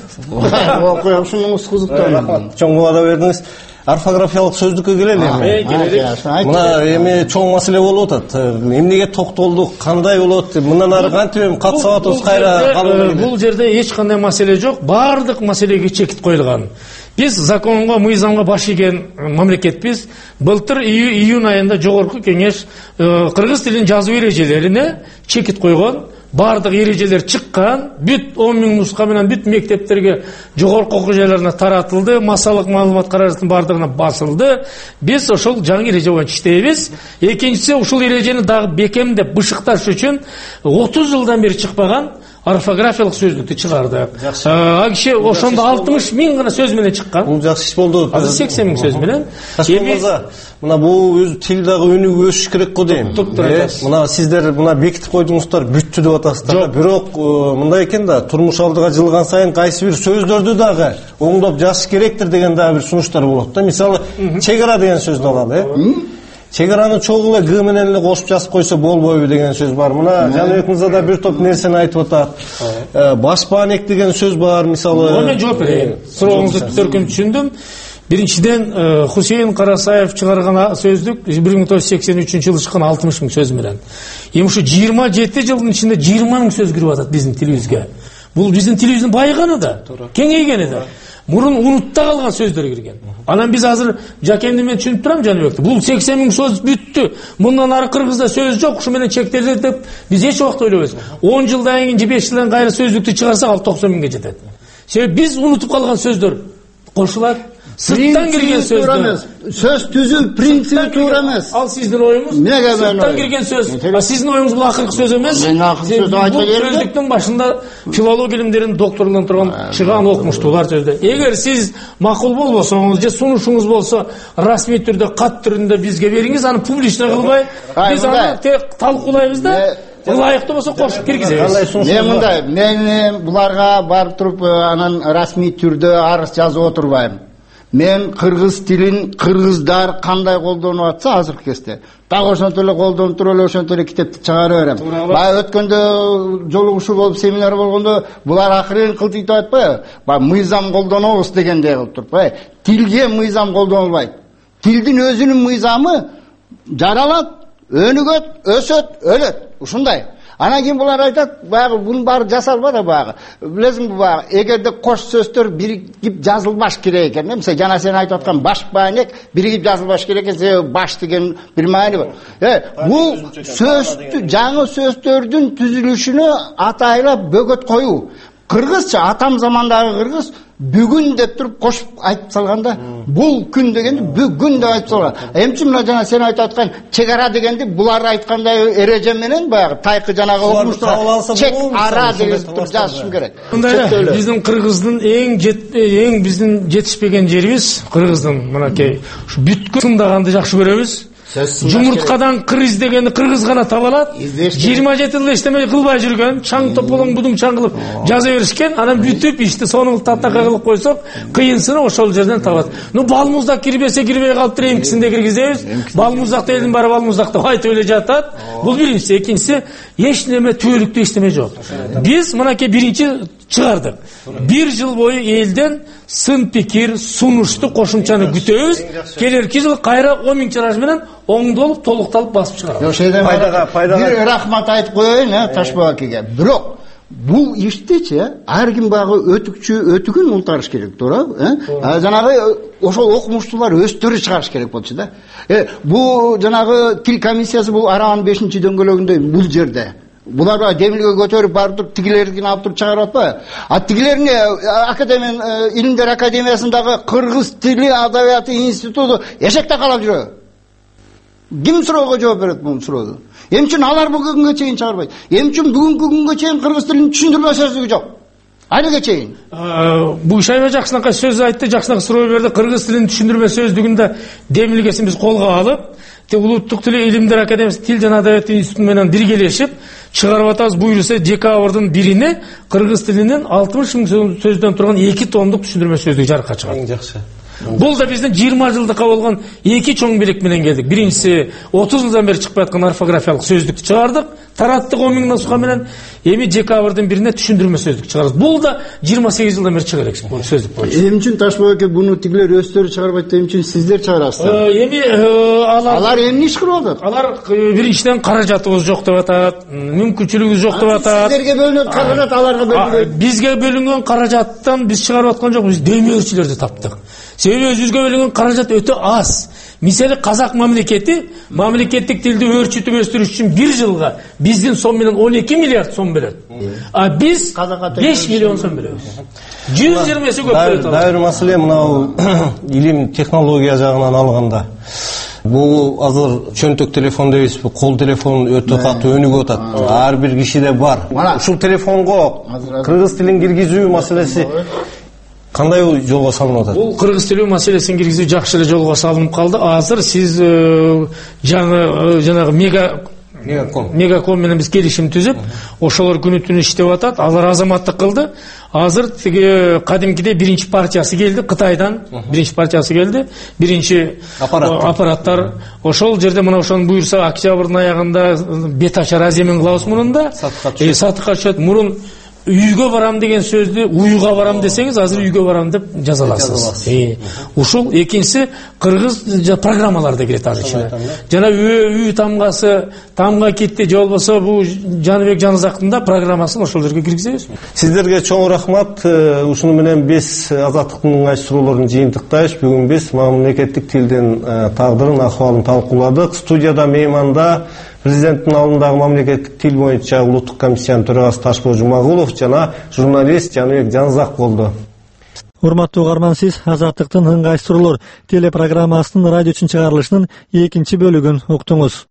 S15: Окуя, ушунуңуз кызыктуу.
S13: Чоң баада бердиңиз. Орфографиялык сөздүккө келели эми. Мына эми чоң маселе болуп атат. Эмнеге токтолдук, кандай болот? Мындан ары кантип эми катышып атабыз, кайра калып.
S14: Бул жерде эч кандай маселе жок. Бардык маселеге чекит коюлган. Биз законго, мыйзамга баш ийген мамлекетпиз. Былтыр июнь айында жогорку кеңеш кыргыз тилин жазуу эрежелерине чекит койгон. Бардык эрежелер чыккан, бүт он миң нуска менен бүт мектептерге, жогорку окуу жайларына таратылды, массалык маалымат каражатынын бардыгына басылды. Биз ошол жаңы эреже боюнча иштейбиз. Экинчиси, ушул эрежени дагы бекемдеп бышыкташ үчүн отуз жылдан бери чыкпаган орфографиялык сөздүктү чыгардык. А киши ошондо алтымыш миң гана сөз менен чыккан.
S13: Бул жакшы иш болду.
S14: Азыр сексен миң сөз менен.
S13: Эми мына бул өз тил дагы өнүгүп өсүш керек го дейм. Мына сиздер мына бекитип койдуңуздар, бүттү деп атасыздар. Бирок мындай экен да, турмуш алдыга жылган сайын кайсы бир сөздөрдү дагы оңдоп жазыш керектир деген дагы бир сунуштар болот да. Мисалы, чек ара деген сөздү алалы, э? Чек араны чогуу эле г менен эле кошуп жазып койсо болбойбу деген сөз бар. Мына Жаныбек мырза да бир топ нерсени айтып атат. Башпаанек деген сөз бар, мисалы.
S14: Мен жооп берейин. Сурооңузду төркүм түшүндүм. Биринчиден, Хусейин Карасаев чыгарган сөздүк бир миң тогуз жүз сексен үчүнчү жылы чыккан алтымыш миң сөз менен. Эми ушу жыйырма жети жылдын ичинде жыйырма миң сөз кирип атат биздин тилибизге. Бул биздин тилибиздин байыганы да, кеңейгени да. Мурун унутта калган сөздөр кирген. Анан биз азыр Жакенди мен түшүнүп турам Жаныбекти. Бул сексен миң сөз бүттү. Мындан ары кыргызда сөз жок, ушу менен чектелет деп биз эч убакта ойлобойбуз. он жылдан кийин же беш жылдан кайра сөздүктү чыгарсак ал токсон миңге жетет. Себеби биз унутуп калган сөздөр кошулат. Сырттан кирген сөздөр.
S15: Сөз түзүү принципи туура эмес.
S14: Ал сиздин оюңуз. Сырттан кирген сөз. А сиздин оюңуз бул акыркы сөз эмес.
S15: Мен акыркы сөздү айта бердим.
S14: Сөздүктүн башында филология илимдеринин докторунан турган чыган окумуштуулар сөздү. Эгер сиз макул болбосоңуз же сунушуңуз болсо, расмий түрдө, кат түрүндө бизге бериңиз, аны публично кылбай, биз аны тек талкуулайбыз да. Ылайыктуу болсо кошуп киргизебиз.
S15: Мен мындай, мен буларга барып туруп анан расмий түрдө арыз жазып отурбайм. Мен кыргыз тилин кыргыздар кандай колдонуп атса азыркы кезде дагы ошонтип эле колдонуп туруп эле ошонтип эле китепти чыгарып берем. Баягы өткөндө жолугушуу болуп семинар болгондо булар акырын кылтыйтып айтпайбы? Баягы мыйзам колдонобуз дегендей кылып туруп, тилге мыйзам колдонулбайт. Тилдин өзүнүн мыйзамы жаралат, өнүгөт, өсөт, өлөт. Ушундай. Анан кийин булар айтат, баягы бунун баары жасалбады да баягы. Билесиңби баягы, эгерде кош сөздөр биригип жазылбаш керек экен, эмесе жана сен айтып аткан башпаанек биригип жазылбаш керек экен, себеби баш деген бир маани бар. Э, бул сөздү, жаңы сөздөрдүн түзүлүшүнө атайлап бөгөт коюу. Кыргызча атам замандагы кыргыз бүгүн деп туруп кошуп айтып салганда, бул күн дегенди бүгүн деп айтып салган. Эмчи мына жана сен айтып аткан чек ара дегенди булар айткандай эреже менен баягы тайкы жанагы окумуштар чек ара деп туруп жазышым керек.
S14: Мындай биздин кыргыздын эң эң биздин жетишпеген жерибиз кыргыздын мынакей ушу бүткүл тыңдаганды жакшы көрөбүз. Жумурткадан кыр издегенди кыргыз гана таба алат. жыйырма жети жыл иштемей кылбай жүргөн, чаң тополоң будуң чаң кылып жаза беришкен, анан бүтүп ишти сону татака кылып койсок, кыйынсыны ошол жерден табат. Ну балмуздак кирбесе кирбей калыптыр, эмкисинде киргизебиз. Балмуздакта элдин баары балмуздак деп айтып эле жатат. Бул биринчиси, экинчиси эч неме түбөлүктүү эчтеме жок. Биз мынакей биринчи чыгардык. Бир жыл бою элден сын пикир, сунушту кошумчаны күтөбүз. Келерки жыл кайра он миң тираж менен оңдолуп, толукталып басып чыгарабыз.
S15: Пайдага, пайдага. Бир рахмат айтып коеюн, э, Ташбек акеге. Бирок бул иштечи, ар ким багы өтүкчү, өтүгүн унутарыш керек, туура, э? Жанагы ошол окумуштуулар өздөрү чыгарыш керек болчу да. Э, бул жанагы тил комиссиясы бул аранын бешинчи дөңгөлөгүндө бул жерде. Булар демилге көтөрүп барып туруп тигилердин алып туруп чыгарып атпайбы? А тигилерин академия, илимдер академиясындагы кыргыз тили адабияты институту эшекте калып жүрөбү? Ким суроого жооп берет бул суроого? Эмчүн алар бүгүнгө чейин чыгарбайт? Эмчүн бүгүнкү күнгө чейин кыргыз тилин түшүндүрмө сөздүгү жок? Айнага чейин.
S14: Бул Шайба жакшынакай сөз айтты, жакшынака суроо берди. Кыргыз тилин түшүндүрмө сөздүгүндө демилгесин биз колго алып, Улуттук тил илимдер академиясы тил жана адабият институту менен биргелешип чыгарып атабыз. Буюрса декабрдын бирине кыргыз тилинин алтымыш миң сөздөн турган эки томдук түшүндүрмө сөздүк жарыкка чыгат.
S13: Эң жакшы.
S14: Бул да биздин жыйырма жылдыкка болгон эки чоң белек менен келдик. Биринчиси отуз жылдан бери чыкпай аткан орфографиялык сөздүктү чыгардык. Тараттык он миң нусха менен эми декабрдын бирине түшүндүрмө сөздүк чыгарабыз. Бул да жыйырма сегиз жылдан бери чыга элек сөздүк боюнча.
S15: Эмчүн Ташбек аке буну тигилер өздөрү чыгарбайт, эмчүн сиздер чыгарасыздар?
S14: Эми алар
S15: алар эмне иш кылып атат?
S14: Алар биринчиден каражатыбыз жок деп атат, мүмкүнчүлүгүбүз жок деп атат.
S15: Сиздерге бөлүнөт каражат, аларга бөлүнбөйт.
S14: Бизге бөлүнгөн каражаттан биз чыгарып аткан жокпуз, демөөрчүлөрдү таптык. Себеби өзүбүзгө бөлүнгөн каражат өтө аз. Мисалы казак мамлекети мамлекеттик тилди өөрчүтүп өстүрүш үчүн бир жылга биздин сом менен он эки миллиард сом берет. А биз беш миллион сом беребиз. жүз жыйырма эсе көп берет.
S13: Дайыр маселе мынау илим технология жагынан алганда. Бул азыр чөнтөк телефон дейбизби, кол телефон өтө катуу өнүгүп атат. Ар бир кишиде бар. Ушул телефонго кыргыз тилин киргизүү маселеси кандай жолго салынып атат?
S14: Бул кыргыз тили маселесин киргизүү жакшы эле жолго салынып калды. Азыр сиз жаңы жанагы мега Мегаком менен биз келишим түзүп, ошолор күнү түнү иштеп атат. Алар азаматтык кылды. Азыр тиги кадимкидей биринчи партиясы келди, Кытайдан биринчи партиясы келди. Биринчи аппараттар ошол жерде мына ошону буйрса октябрдын аягында бет ачар аземин кылабыз мурунда. Сатыкка түшөт. Мурун үйгө барам деген сөздү уйга барам десеңиз, азыр үйгө барам деп жаза аласыз. Ушул экинчиси кыргыз программаларда кирет азыр ичине. Жана үй тамгасы, тамга кетти же болбосо бул Жаныбек Жанызактын да программасын ошол жерге киргизебиз.
S13: Сиздерге чоң рахмат. Ушуну менен биз Азаттыктын ыңгай суроолорун жыйынтыктайбыз. Бүгүн биз мамлекеттик тилдин тагдырын, акыбалын талкууладык. Студияда мейманда Президенттин алдындагы мамлекеттик тил боюнча улуттук комиссиянын төрагасы Ташпол Жумагулов жана журналист Жаныбек Жанызак болду.
S1: Урматтуу угарман, сиз Азаттыктын ыңгай суроолор телепрограммасынын радио үчүн чыгарылышынын экинчи бөлүгүн уктуңуз.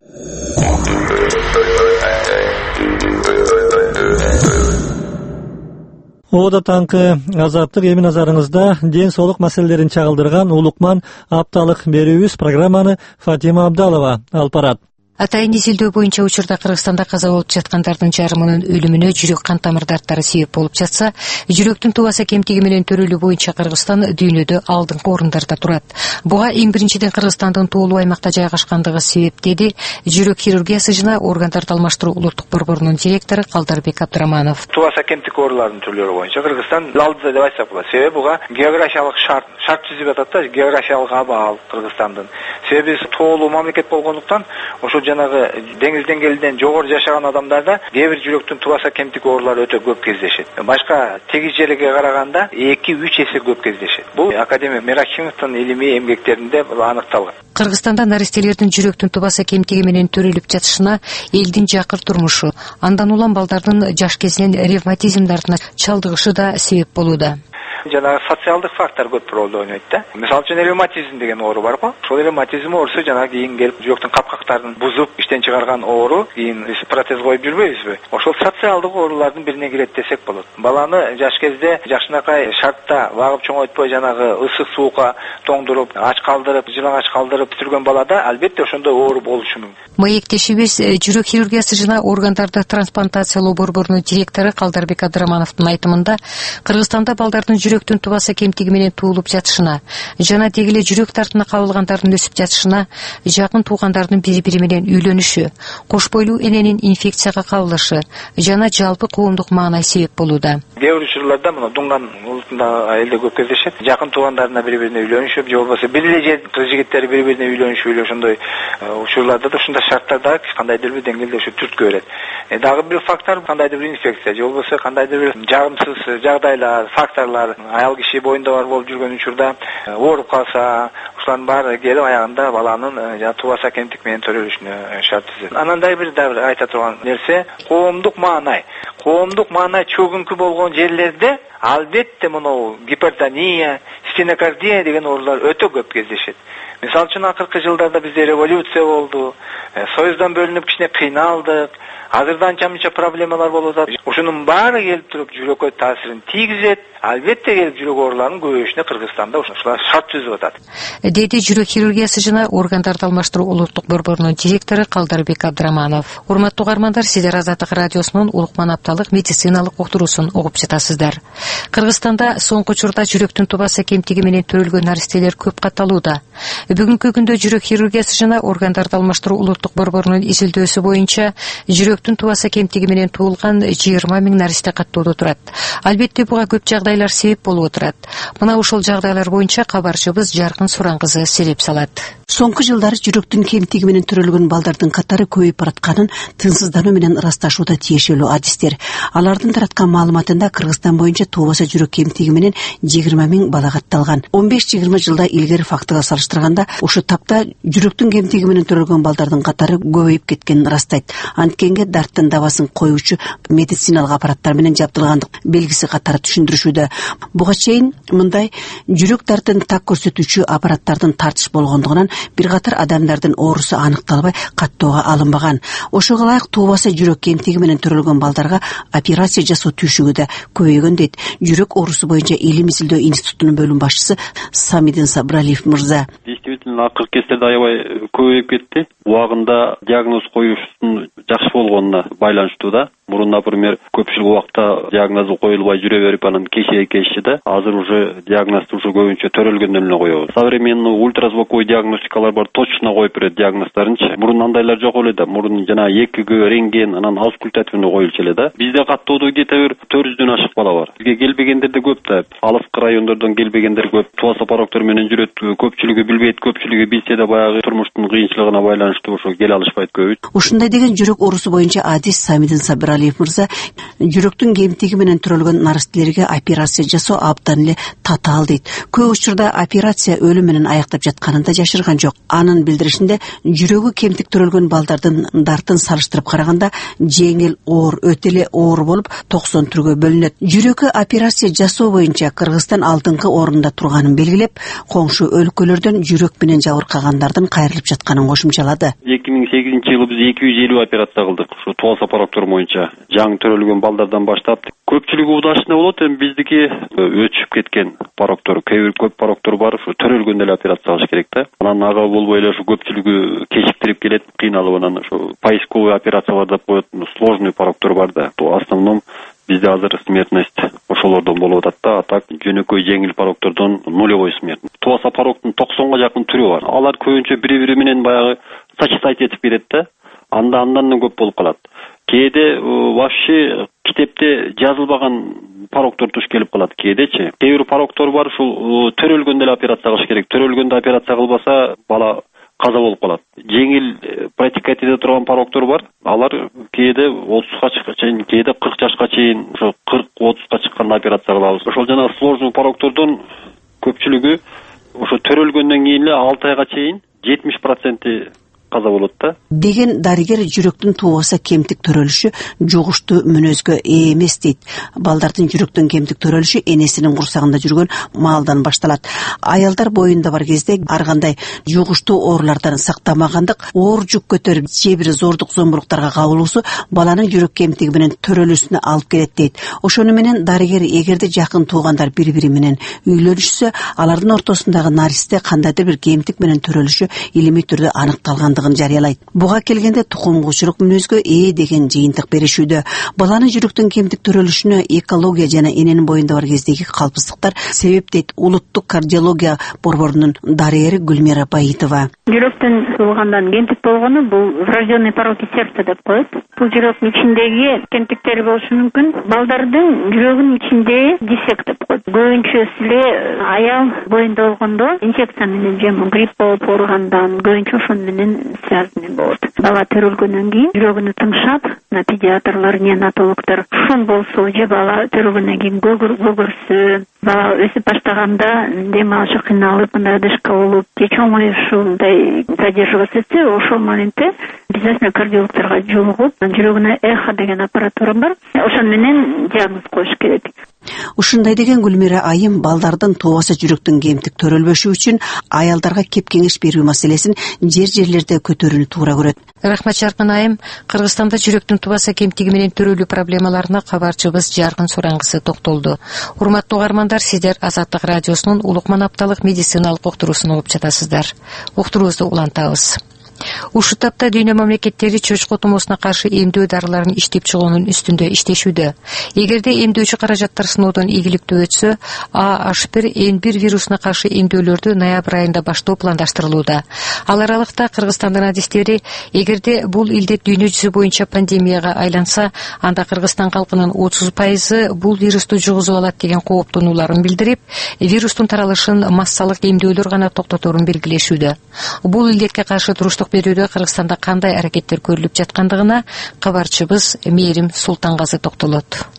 S1: Ода таңкы Азаттык эми назарыңызда ден соолук маселелерин чагылдырган улукман апталык берүүбүз программаны Фатима Абдалова алып барат.
S16: Атайын изилдөө боюнча учурда Кыргызстанда каза болуп жаткандардын жарымынын өлүмүнө жүрөк кан тамыр дарттары себеп болуп жатса, жүрөктүн тубаса кемтиги менен төрөлүү боюнча Кыргызстан дүйнөдө алдыңкы орундарда турат. Буга эң биринчиден Кыргызстандын тоолуу аймакта жайгашкандыгы себеп, деди жүрөк хирургиясы жана органдарды алмаштыруу улуттук борборунун директору Калдарбек Абдыраманов.
S17: Тубаса кемтик оорулардын түрлөрү боюнча Кыргызстан алдыда деп айтсак болот. Себеби буга географиялык шарт, шарт түзүп атат да, географиялык абал Кыргызстандын. Себеби тоолуу мамлекет болгондуктан ошо жанагы деңиз деңгээлинен жогору жашаган адамдарда кээ бир жүрөктүн тубаса кемтик оорулары өтө көп кездешет. Башка тегиз жерлерге караганда эки үч эсе көп кездешет. Бул академик Мерахимовдун илимий эмгектеринде аныкталган.
S16: Кыргызстанда наристелердин жүрөктүн тубаса кемтиги менен төрөлүп жатышына элдин жакыр турмушу, андан улам балдардын жаш кезинен ревматизмдардына чалдыгышы да себеп болууда.
S17: Жана социалдык фактор көп ролду ойнойт да. Мисалы үчүн ревматизм деген оору бар го. Ошол ревматизм оорусу жана кийин келип жүрөктүн капкактарын бузуп иштен чыгарган оору, кийин биз протез коюп жүрбөйбүзбү? Ошол социалдык оорулардын бирине кирет десек болот. Баланы жаш кезде жакшынакай шартта багып чоңойтпой жанагы ысык суукка тоңдуруп, ач калдырып, жылаңач калдырып өстүргөн балада албетте ошондой оору болушу мүмкүн.
S16: Маектешибиз жүрөк хирургиясы жана органдарды трансплантациялоо борборунун директору Калдарбек Абдырамановдун айтымында, Кыргызстанда балдардын жүрөктүн тубаса кемтиги менен туулуп жатышына жана деги эле жүрөк тартына кабылгандардын өсүп жатышына жакын туугандардын бири-бири менен үйлөнүшү, кош бойлуу эненин инфекцияга кабылышы жана жалпы коомдук маанай себеп болууда.
S17: Кээ бир учурларда мына дуңган улутунда элде көп кездешет. Жакын туугандарына бири-бирине үйлөнүшүп, же болбосо бир эле кыз жигиттери бири-бирине үйлөнүшүп эле ошондой учурларда да ушундай шарттарда кандайдыр бир деңгээлде ушу түрткү берет. Дагы бир фактор кандайдыр бир инфекция же болбосо кандайдыр бир жагымсыз жагдайлар, факторлор аял киши боюнда бар болуп жүргөн учурда ооруп калса, ушулардын баары келип аягында баланын жана тубаса кемтик менен төрөлүшүнө шарт түзөт. Анан дагы бир дагы айта турган нерсе коомдук маанай. Коомдук маанай чөгүнкү болгон жерлерде албетте мынау гипертония, стенокардия деген оорулар өтө көп кездешет. Мисалы үчүн акыркы жылдарда бизде революция болду, союздан бөлүнүп кичине кыйналдык, азырда анча-мынча проблемалар болуп атат. Ушунун баары келип туруп жүрөккө таасирин тийгизет. Албетте келип жүрөк ооруларынын көбөйүшүнө Кыргызстанда ушулар шарт түзүп атат.
S16: Деди жүрөк хирургиясы жана органдарды алмаштыруу улуттук борборунун директору Калдарбек Абдыраманов. Урматтуу угармандар, сиздер Азаттык радиосунун улукман апталык медициналык уктуруусун угуп жатасыздар. Кыргызстанда соңку учурда жүрөктүн тубаса кемтиги менен төрөлгөн наристелер көп катталууда. Бүгүнкү күндө жүрөк хирургиясы жана органдарды алмаштыруу улуттук борборунун изилдөөсү боюнча жүрөктүн тубаса кемтиги менен туулган жыйырма миң наристе каттоодо турат. Албетте буга көп жагдай себеп болуп отурат. Мына ушул жагдайлар боюнча кабарчыбыз Жаркын Суран кызы селеп салат.
S18: Соңку жылдары жүрөктүн кемтиги менен төрөлгөн балдардын катары көбөйүп баратканын тынчсыздануу менен ырасташууда тиешелүү адистер. Алардын тараткан маалыматында Кыргызстан боюнча тубаса жүрөк кемтиги менен жыйырма миң бала айыпталган. он беш жыйырма жылда илгери фактыга салыштырганда ошо тапта жүрөктүн кемтиги менен төрөлгөн балдардын катары көбөйүп кеткенин ырастайт. Анткенге дарттын дабасын коюучу медициналык аппараттар менен жабдылгандык белгиси катары түшүндүрүшүүдө. Буга чейин мындай жүрөк дартын так көрсөтүүчү аппараттардын тартыш болгондугунан бир катар адамдардын оорусу аныкталбай каттоого алынбаган. Ошого ылайык туубаса жүрөк кемтиги менен төрөлгөн балдарга операция жасоо түйшүгү да көбөйгөн дейт жүрөк оорусу боюнча илим изилдөө институтунун бөлүм башчысы Самидин Сабыралиев мырза.
S19: Действительно, акыркы кездерде аябай көбөйүп кетти. Убагында диагноз коюштун жакшы болгонуна байланыштуу да. Мурун, например, көпчүлүк убакта диагнозу коюлбай жүрө берип, анан кечиге кечти да. Азыр уже диагнозду уже көбүнчө төрөлгөндөн эле коебуз. Современный ультразвуковой диагностикалар бар, точно коюп берет диагноздорунчу. Мурун андайлар жок эле да. Мурун жана ЭКГ, рентген, анан аускультативный коюлчу эле да. Бизде каттоодо где-то бир төрт жүздөн ашык бала бар. Бизге келбегендер да көп да. Алыскы райондордон келбегендер көп. Туаса пароктор менен жүрөт. Көпчүлүгү билбейт, көпчүлүгү билсе да баягы турмуштун кыйынчылыгына байланыштуу ошо келе алышпайт көбүт.
S18: Ушундай деген жүрөк оорусу боюнча адис Самидин Сабыралиев мырза жүрөктүн кемтиги менен төрөлгөн нарастилерге операция жасоо абдан эле татаал дейт. Көп учурда операция өлүм менен аяктап жатканын да жашырган жок. Анын билдиришинде жүрөгү кемтик төрөлгөн балдардын дартын салыштырып караганда жеңил, оор, өтө эле оор болуп токсон түргө бөлүнөт. Жүрөгкө операция жасоо боюнча Кыргызстан алдыңкы орунда турганын белгилеп, коңшу өлкөлөрдөн жүрөк менен жабыркагандардын кайрылып жатканын кошумчалады.
S19: эки миң сегизинчи жылы биз эки жүз элүү операция кылдык. Ушу туаса пароктор боюнча жаңы төрөлгөн балдардан баштап. Көпчүлүгү удачный болот, эми биздики өчүп кеткен пароктор, көп пароктор бар, ушу төрөлгөндө эле операция кылыш керек да. Анан ага болбой эле ушу көпчүлүгү кечиктирип келет, кыйналып анан ушу поисковый операциялар деп коет, сложный пароктор бар да. В основном бизде азыр смертность ошолордон болуп атат да, а так жөнөкөй жеңил пароктордон нулевой смертность. Туаса пароктун токсонго жакын түрү бар. Алар көбүнчө бири-бири менен баягы сочетать этип берет да. Анда андан да көп болуп калат. Кээде вообще китепте жазылбаган пароктор туш келип калат кээдечи. Кээ бир пароктор бар, ушул төрөлгөндө эле операция кылыш керек. Төрөлгөндө операция кылбаса бала каза болуп калат. Жеңил протекать эте турган пароктор бар. Алар кээде отузга чейин, кээде кырк жашка чейин, ошо кырк отузга чыкканда операция кылабыз. Ошол жана сложный пароктордон көпчүлүгү ошо төрөлгөндөн кийин эле алты айга чейин жетимиш проценти каза болот да.
S18: Деген дарыгер жүрөктүн туубаса кемтик төрөлүшү жугуштуу мүнөзгө ээ эмес дейт. Балдардын жүрөктүн кемтик төрөлүшү энесинин курсагында жүргөн маалдан башталат. Аялдар боюнда бар кезде ар кандай жугуштуу оорулардан сактамагандык, оор жүк көтөрүп, же бир зордук зомбуруктарга кабылуусу баланын жүрөк кемтиги менен төрөлүүсүнө алып келет дейт. Ошону менен дарыгер эгерде жакын туугандар бири-бири менен үйлөнүшсө, алардын ортосундагы наристе кандайдыр бир кемтик менен төрөлүшү илимий түрдө аныкталган жарыялайт. Буга келгенде тукумгучулук мүнөзгө ээ деген жыйынтык беришүүдө. Баланын жүрөктүн кемтик төрөлүшүнө экология жана эненин боюнда бар кездеги калпсыздыктар себеп дейт улуттук кардиология борборунун дарыгери Гүлмира Баитова.
S20: Жүрөктүн туугандан кемтик болгону бул врожденный пороки сердца деп коет. Бул жүрөктүн ичиндеги кемтиктер болушу мүмкүн. Балдардын жүрөгүнүн ичинде дефект деп коет. Көбүнчөсү эле аял боюнда болгондо инфекция менен же грипп болуп ооругандан көбүнчө ошон менен связанный болот. Бала төрөлгөндөн кийин жүрөгүнү тыңшап, педиатрлар, неонатологдор шун болсо же бала төрөлгөндөн кийин көгөрсө, бала өсүп баштаганда дем алышы кыйналып, мындай одышка болуп, же чоңой ушундай задерживаться этсе, ошол моментте обязательно кардиологторго жолугуп, жүрөгүнө эхо деген аппаратура бар. Ошон менен диагноз коюш керек.
S18: Ушундай деген Гүлмира айым балдардын туубаса жүрөктүн кемтик төрөлбөшү үчүн аялдарга кеп кеңеш берүү маселесин жер-жерлерде көтөрүүнү туура көрөт.
S16: Рахмат Жаркын айым, Кыргызстанда жүрөктүн туубаса кемтиги менен төрөлүү проблемаларына кабарчыбыз Жаркын Сураңгысы токтолду. Урматтуу угармандар, сиздер Азаттык радиосунун улукман апталык медициналык уктуруусун угуп жатасыздар. Уктуруубузду улантабыз. Ушул тапта дүйнө мамлекеттери чөчкө тумоосуна каршы эмдөө дарыларын иштеп чыгуунун үстүндө иштешүүдө. Эгерде эмдөөчү каражаттар сыноодон ийгиликтүү өтсө, А H бир N бир вирусуна каршы эмдөөлөрдү ноябрь айында баштоо пландаштырылууда. Ал аралыкта Кыргызстандын адистери эгерде бул илдет дүйнө жүзү боюнча пандемияга айланса, анда Кыргызстан калкынын отуз пайызы бул вирусту жугузуп алат деген кооптонууларын билдирип, вирустун таралышын массалык эмдөөлөр гана токтоторун белгилешүүдө. Бул илдетке каршы туруштук берүүдө Кыргызстанда кандай аракеттер көрүлүп жаткандыгына кабарчыбыз Мээрим Султангазы токтолот.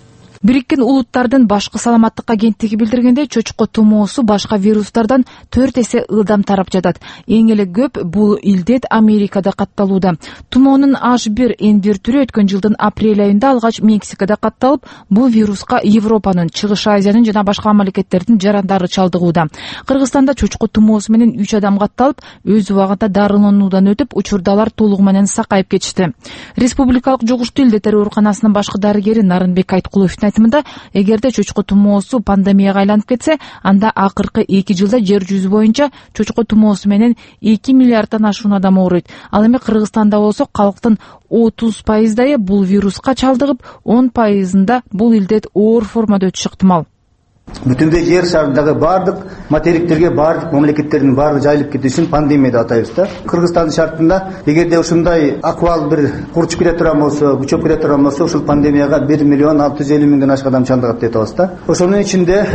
S5: Бириккен Улуттардын башкы саламаттык агенттиги билдиргендей, чочко тумоосу башка вирустардан төрт эсе ылдам тарап жатат. Эң эле көп бул илдет Америкада катталууда. Тумоонун H bir N bir түрү өткөн жылдын апрель айында алгач Мексикада катталып, бул вируска Европанын, Чыгыш Азиянын жана башка мамлекеттердин жарандары чалдыгууда. Кыргызстанда чочко тумоосу менен үч адам катталып, өз убагында дарылануудан өтүп, учурдалар толугу менен сакайып кетишти. Республикалык жугуштуу илдеттер ооруканасынын башкы дарыгери Нарынбек Айткуловдун айтымында, эгерде чочко тумоосу пандемияга айланып кетсе, анда акыркы эки жылда жер жүзү боюнча чочко тумоосу менен эки миллиарддан ашуун адам ооруйт. Ал эми Кыргызстанда болсо калктын отуз пайыздайы бул вируска чалдыгып, он пайызында бул илдет оор формада өтүшү ыктымал.
S15: Бүтүндөй жер шарындагы бардык материктерге, бардык мамлекеттердин баары жайылып кетишин пандемия деп атайбыз да. Кыргызстандын шартында эгерде ушундай акыбал бир курчуп кете турган болсо, күчөп кете турган болсо, ушул пандемияга бир миллион алты жүз элүү миңден ашык адам чалдыгат деп атабыз да. Ошонун ичинде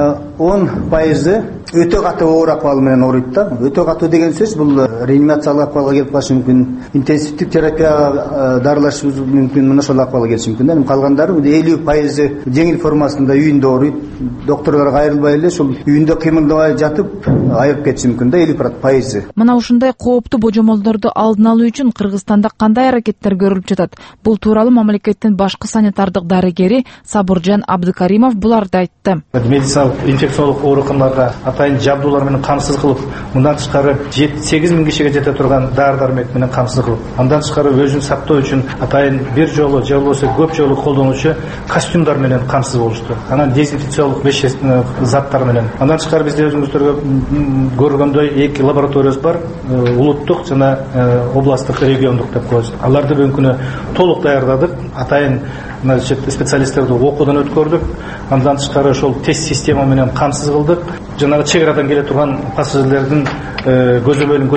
S15: он пайызы өтө катуу оор акыбал менен ооруйт да. Өтө катуу деген сөз бул реанимациялык акыбалга келип калышы мүмкүн, интенсивдик терапияга дарылашы мүмкүн, мына ошол акыбалга келиши мүмкүн да. Эми калгандары элүү пайызы жеңил формасында үйүндө ооруйт. Докторлорго айрылбай эле ушул үйүндө кыймылдабай жатып айыгып кетиши мүмкүн да элүү пайызы.
S5: Мына ушундай кооптуу божомолдорду алдын алуу үчүн Кыргызстанда кандай аракеттер көрүлүп жатат? Бул тууралуу мамлекеттин башкы санитардык дарыгери Сабыржан Абдыкаримов буларды айтты.
S12: Медициналык инфекциялык ооруканаларга атайын жабдуулар менен камсыз кылып, мындан тышкары сегиз миң кишиге жете турган дары-дармек менен камсыз кылып, андан тышкары өзүн сактоо үчүн атайын бир жолу же болбосо көп жолу колдонуучу костюмдар менен камсыз болушту. Анан дезинфекциялык вещественный заттар менен. Андан тышкары бизде өзүңүздөргө көргөндөй эки лабораториябыз бар, улуттук жана областтык, региондук деп коебуз. Аларды бүгүнкү күнү толук даярдадык. Атайын специалисттерди окуудан өткөрдүк. Андан тышкары ошол тест система менен камсыз кылдык. Жанагы чек арадан келе турган пассажирлердин көзөмөлүн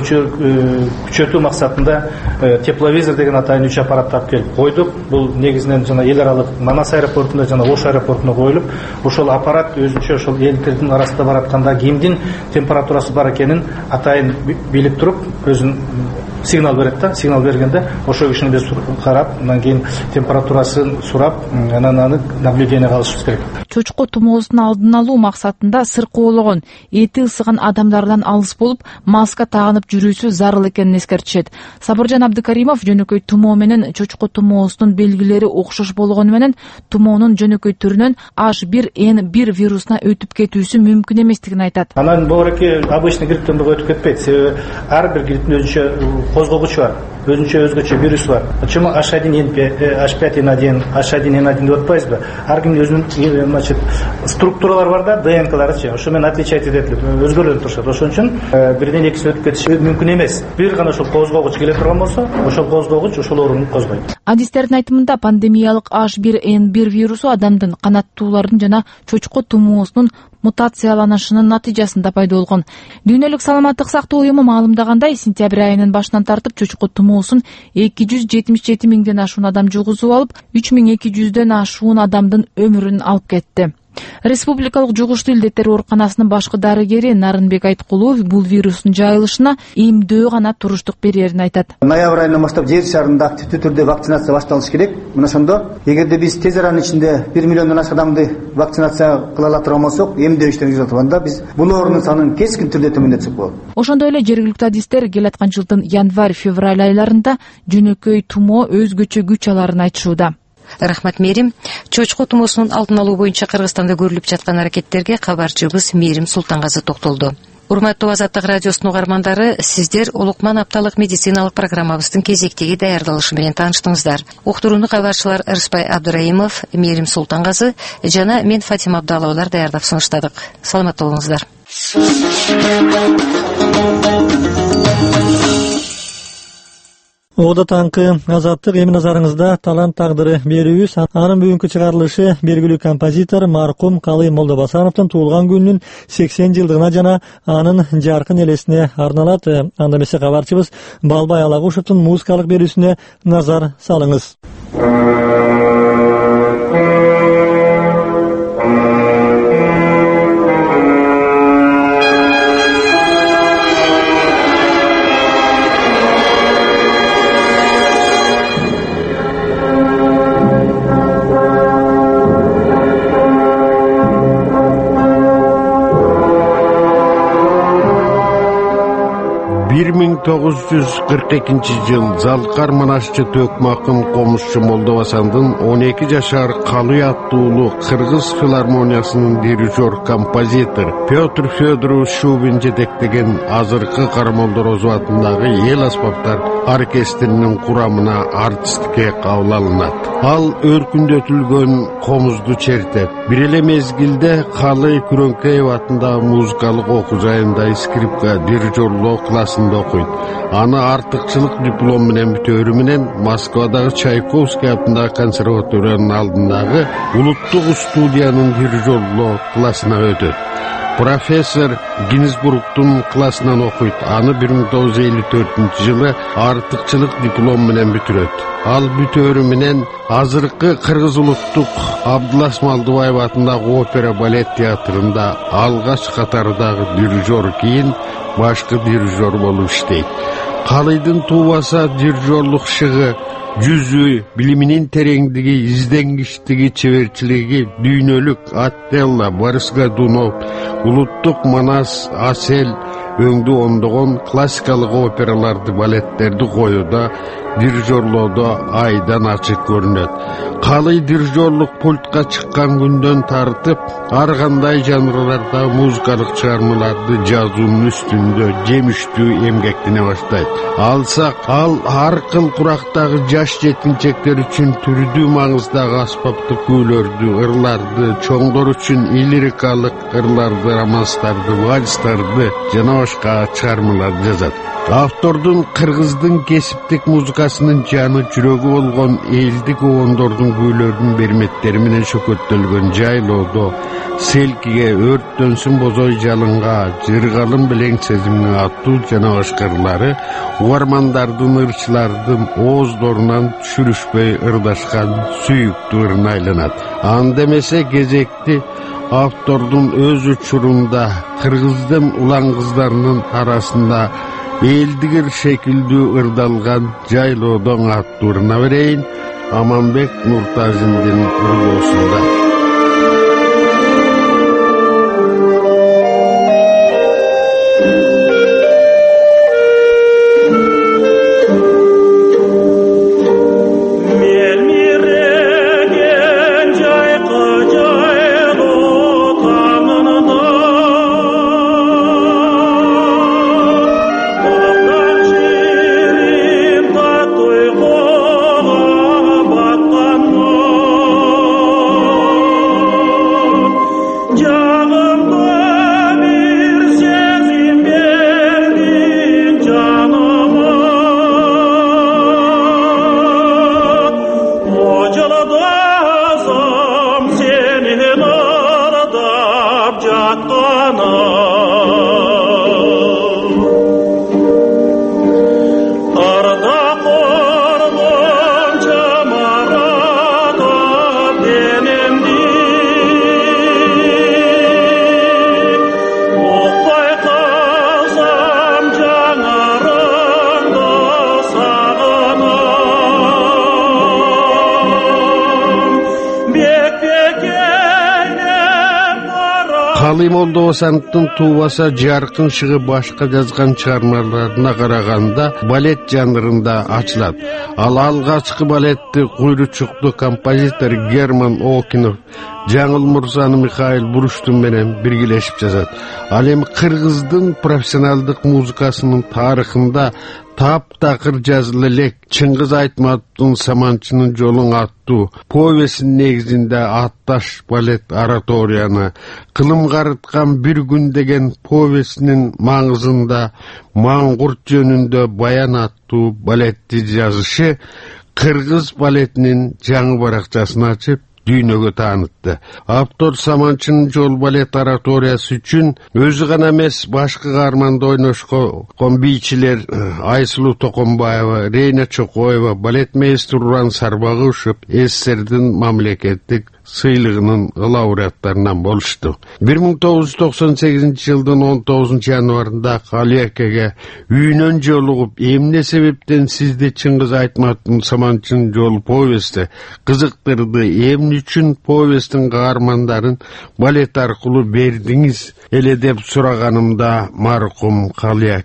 S12: күчөтүү максатында тепловизор деген атайын үч аппаратты алып келип койдук. Бул негизинен жана эл аралык Манас аэропортунда жана Ош аэропортуна коюлуп, ошол аппарат өзүнчө ошол элдердин арасында баратканда кимдин температурасы бар экенин атайын билип туруп, өзүн сигнал берет да, сигнал бергенде ошол кишини биз карап, андан кийин температурасын сурап, анан аны наблюдениеге алышыбыз керек.
S5: Чочко тумоосун алдын алуу максатында сыркоологон, эти ысыган адамдардан алыс болуп, маска тагынып жүрүүсү зарыл экенин эскертишет. Сабыржан Абдыкаримов жөнөкөй тумоо менен чочко тумоосунун белгилери окшош болгону менен тумоонун жөнөкөй түрүнөн H bir N bir вирусуна өтүп кетүүсү мүмкүн эместигин айтат.
S12: Анан боореки обычный грипптен өтүп кетпейт. Себеби ар бир грипптин өзүнчө козгогучу бар, өзүнчө өзгөчө вирус бар. Почему H один N пять N один, H один N один деп атпайбызбы? Ар кимдин өзүнүн значит структуралар бар да, ди эн каларычы. Ошо менен отличать этилет, өзгөрүлүп турушат. Ошон үчүн бирден экиси өтүп кетиши мүмкүн эмес. Бир гана ошол козгогуч келе турган болсо, ошол козгогуч ошол ооруну козгойт.
S5: Адистердин айтымында пандемиялык H bir N bir вирусу адамдын канаттуулардын жана чочко тумоосунун мутацияланышынын натыйжасында пайда болгон. Дүйнөлүк саламаттык сактоо уюму маалымдагандай, сентябрь айынын башынан тартып чочко тумоосун эки жүз жетимиш жети миңден ашуун адам жугузуп алып, үч миң эки жүздөн ашуун адамдын өмүрүн алып кетти. Республикалык жугуштуу илдеттер ооруканасынын башкы дарыгери Нарынбек Айткулов бул вирустун жайылышына эмдөө гана туруштук берерин айтат.
S15: Ноябрь айынан баштап жер шарында активдүү түрдө вакцинация башталыш керек. Мына ошондо эгерде биз тез аранын ичинде бир миллиондон ашык адамды вакцинация кыла ала турган болсок, эмдөө иштерин жүргүзүп атканда биз бул оорунун санын кескин түрдө төмөндөтсөк болот.
S5: Ошондой эле жергиликтүү адистер келаткан жылдын январь-февраль айларында жөнөкөй тумоо өзгөчө күч аларын айтышууда.
S16: Рахмат Мерим. Чочко тумоосунун алдын алуу боюнча Кыргызстанда көрүлүп жаткан аракеттерге кабарчыбыз Мерим Султангазы токтолду. Урматтуу Азаттык радиосунун угармандары, сиздер Улукман апталык медициналык программабыздын кезектеги даярдалышы менен тааныштыңыздар. Уктурууну кабарчылар Ырыспай Абдыраимов, Мерим Султангазы жана мен Фатима Абдаловалар даярдап сунуштадык. Саламатта болуңуздар.
S1: Ода таңкы Азаттык эми назарыңызда талант тагдыры берүүбүз. Анын бүгүнкү чыгарылышы белгилүү композитор маркум Калый Молдобасановдун туулган күнүнүн сексен жылдыгына жана анын жаркын элесине арналат. Анда эмесе кабарчыбыз Балбай Алагушевдун музыкалык берүүсүнө назар салыңыз.
S21: тогуз жүз кырк экинчи жыл Залкар Манашчы Төкмакын Комузчу Молдовасандын он эки жашар Калый аттуулуу Кыргыз филармониясынын дирижер композитор Петр Федорович Шубин жетектеген азыркы Карамолдороз атындагы эл аспаптар оркестринин курамына артистке кабыл алынат. Ал өркүндөтүлгөн комузду чертеп, бир эле мезгилде Калый Күрөңкеев атындагы музыкалык окуу жайында скрипка дирижерлоо классында окуйт. Аны артыкчылык диплом менен бүтөөрү менен Москвадагы Чайковский атындагы консерваториянын алдындагы улуттук студиянын дирижерлоо классына өтөт. Профессор Гинзбургтун классынан окуйт. Аны бир миң тогуз жүз элүү төртүнчү жылы артыкчылык диплом менен бүтүрөт. Ал бүтөөрү менен азыркы Кыргыз улуттук Абдулас Малдыбаев атындагы опера балет театрында алгач катардагы дирижер, кийин башкы дирижер болуп иштейт. Калыйдын туубаса дирижерлук шыгы, жүзү, билиминин тереңдиги, изденгичтиги, чеберчилиги, дүйнөлүк Аттелла, Борис Годунов, улуттук Манас, Асел өңдү ондогон классикалык операларды, балеттерди коюуда, дирижерлоодо айдан ачык көрүнөт. Калый дирижерлук пультка чыккан күндөн тартып, ар кандай жанрларда музыкалык чыгармаларды жазуунун үстүндө жемиштүү эмгектене баштайт. Алсак, ал ар кыл курактагы жаш жеткинчектер үчүн түрдүү маңыздагы аспаптык күүлөрдү, ырларды, чоңдор үчүн лирикалык ырларды, романстарды, вальстарды жана башка чыгармаларды жазат. Автордун Кыргыздын кесиптик музыкасынын жаны жүрөгү болгон элдик обондордун күүлөрүнүн берметтери менен шөкөттөлгөн жайлоодо селкиге, өрттөнсүн бозой жалынга, жыргалым белең сезимине аттуу жана башка ырлары угармандардын, ырчылардын ооздорунан түшүрүшпөй ырдашкан сүйүктүү ырына айланат. Анда эмесе кезекти автордун өз учурунда Кыргыздын улан кыздарынын арасында элдигир шекилдүү ырдалган жайлоодон аттуу ырына берейин. Аманбек Нуртазиндин ырлоосунда. Калый Молдовасандын туубаса жаркын шыгы башка жазган чыгармаларына караганда балет жанрында ачылат. Ал алгачкы балетти куйручуктуу композитор Герман Окинов Жаңыл Мурзаны Михаил Буруштун менен биргелешип жазат. Ал эми Кыргыздын профессионалдык музыкасынын тарыхында таптакыр жазыла элек Чыңгыз Айтматовдун Саманчынын жолун аттуу повесинин негизинде атташ балет ораторияны, кылым карыткан бир күн деген повесинин маңызында маңгурт жөнүндө баян аттуу балетти жазышы Кыргыз балетинин жаңы баракчасын ачып дүйнөгө таанытты. Автор Саманчынын жол балет ораториясы үчүн өзү гана эмес башка каарманда ойношкон бийчилер Айсулуу Токонбаева, Рейна Чокоева, балет мейстер Уран Сарбагышев СССРдин мамлекеттик сыйлыгынын лауреаттарынан болушту. бир миң тогуз жүз токсон сегизинчи жылдын он тогузунчу январында Калыякеге үйүнөн жолугуп, эмне себептен сизди Чыңгыз Айтматовдун Саманчынын жолу повести кызыктырды, эмне үчүн повесттин каармандарын балет аркылуу бердиңиз эле деп сураганымда маркум Калыяке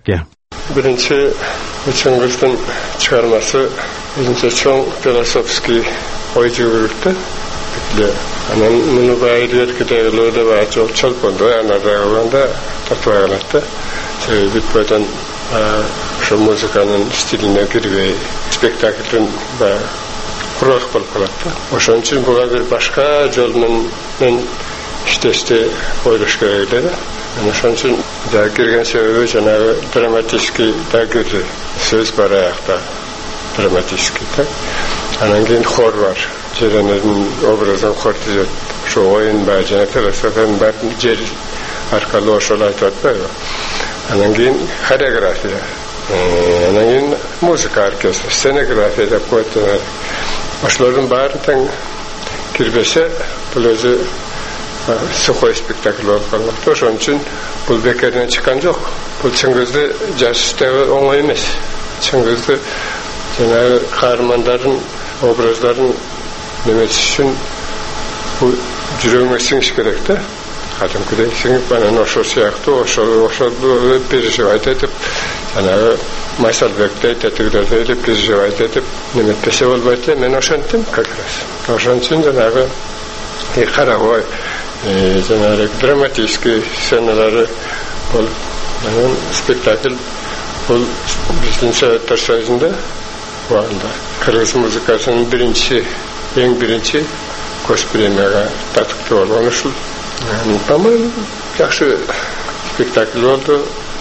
S3: Birinci Çingiz'in çıkarması birinci çok filosofski oycu yürüttü. Anan bunu bayılır ki de öyle var çok çok oldu. Anadolu'da da tatlılardı. Şey bitmeden şu müzikanın stiline girip spektaklın ve kurak balkalattı. Onun için bu bir başka yolun işte işte oylaş gerekli. Onun için da girgen sebebi cenabı dramatikski da gözü söz var ayakta dramatikski de. Anangin hor var. Ceren'in obrazın hortizet. Şu oyun bacana filosofun ben cer arkalı oşolay tutmuyor. Anangin koreografiya. Anangin müzik orkestri, scenografiya da koydular. Aşların barından kirbese böylece sukoy spektakl olmakta. Onun için bu bekerden çıkan yok. Bu Çingiz'de jazzda oңай емес. Çingiz'de жаңағы kahramanların, obrazların nemesi için bu жүрегіңе сіңіш керек та. Кәдімгідей сіңіп, бана ошол сияқты, ошол ошол переживать етіп, жаңағы Майсалбекті тетігдерді еліп переживать етіп, неметпесе болмайды. Мен ошентім как раз. Ошон үшін жаңағы қарағой, жаңағы драматический сценалары бұл спектакль бұл біздің Советтер Союзында уақытында қырғыз музыкасының бірінші, ең бірінші госпремияға татықты болған үшін. По-моему, жақсы спектакль болды.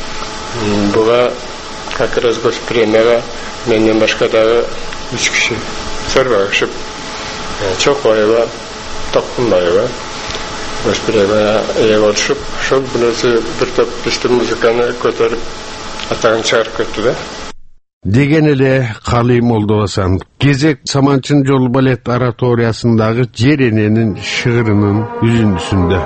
S3: Бұға как раз госпремияға менен башқадағы үш кіші сорбағышып, Чоқбаева, Тоқымбаева госпремияға ие болышып, шол бұнысы бір топ бізді музыканы көтеріп атағын шығарып кетті да.
S21: Деген эле Калый Молдобасан кезек Саманчын жол балет ораториясындагы Жерененин шыгырынын үзүндүсүндө.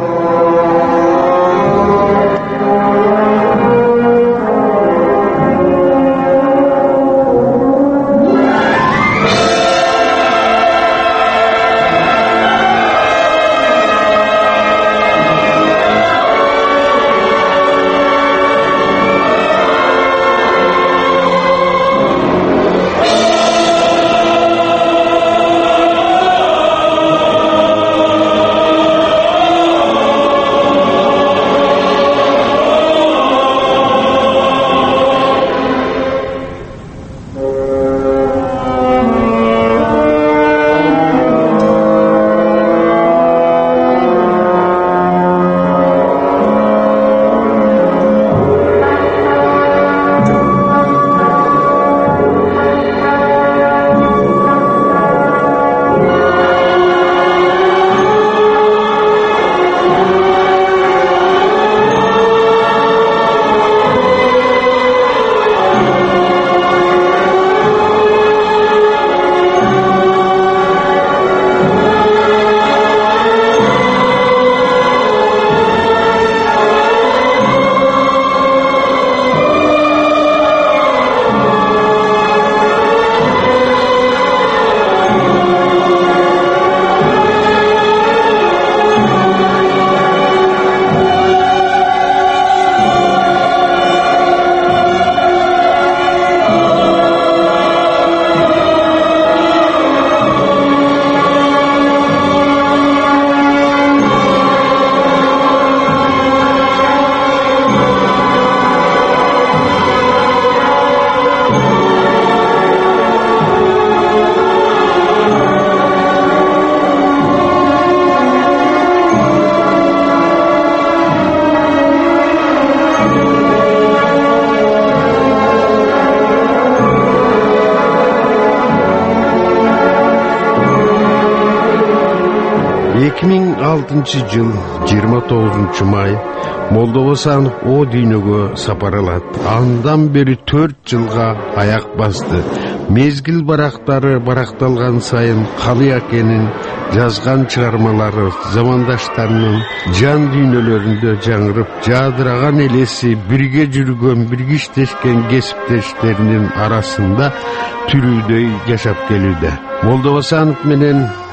S21: эки миң алтынчы жыл жыйырма тогузунчу май Молдобасанов о дүйнөгө сапар алат. Андан бери төрт жылга аяк басты. Мезгил барактары баракталган сайын Калый акенин жазган чыгармалары замандаштарынын жан дүйнөлөрүндө жаңырып, жадыраган элеси бирге жүргөн, бирге иштешкен кесиптештеринин арасында түрүүдөй жашап келүүдө. Молдобасанов менен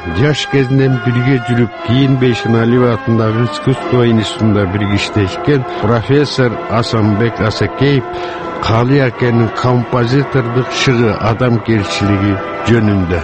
S21: жаш кезинен бирге жүрүп, кийин Бейшин Алиев атындагы искусство институтунда бирге иштешкен профессор Асанбек Асакеев Калы акенин композитордук шыгы, адамгерчилиги жөнүндө.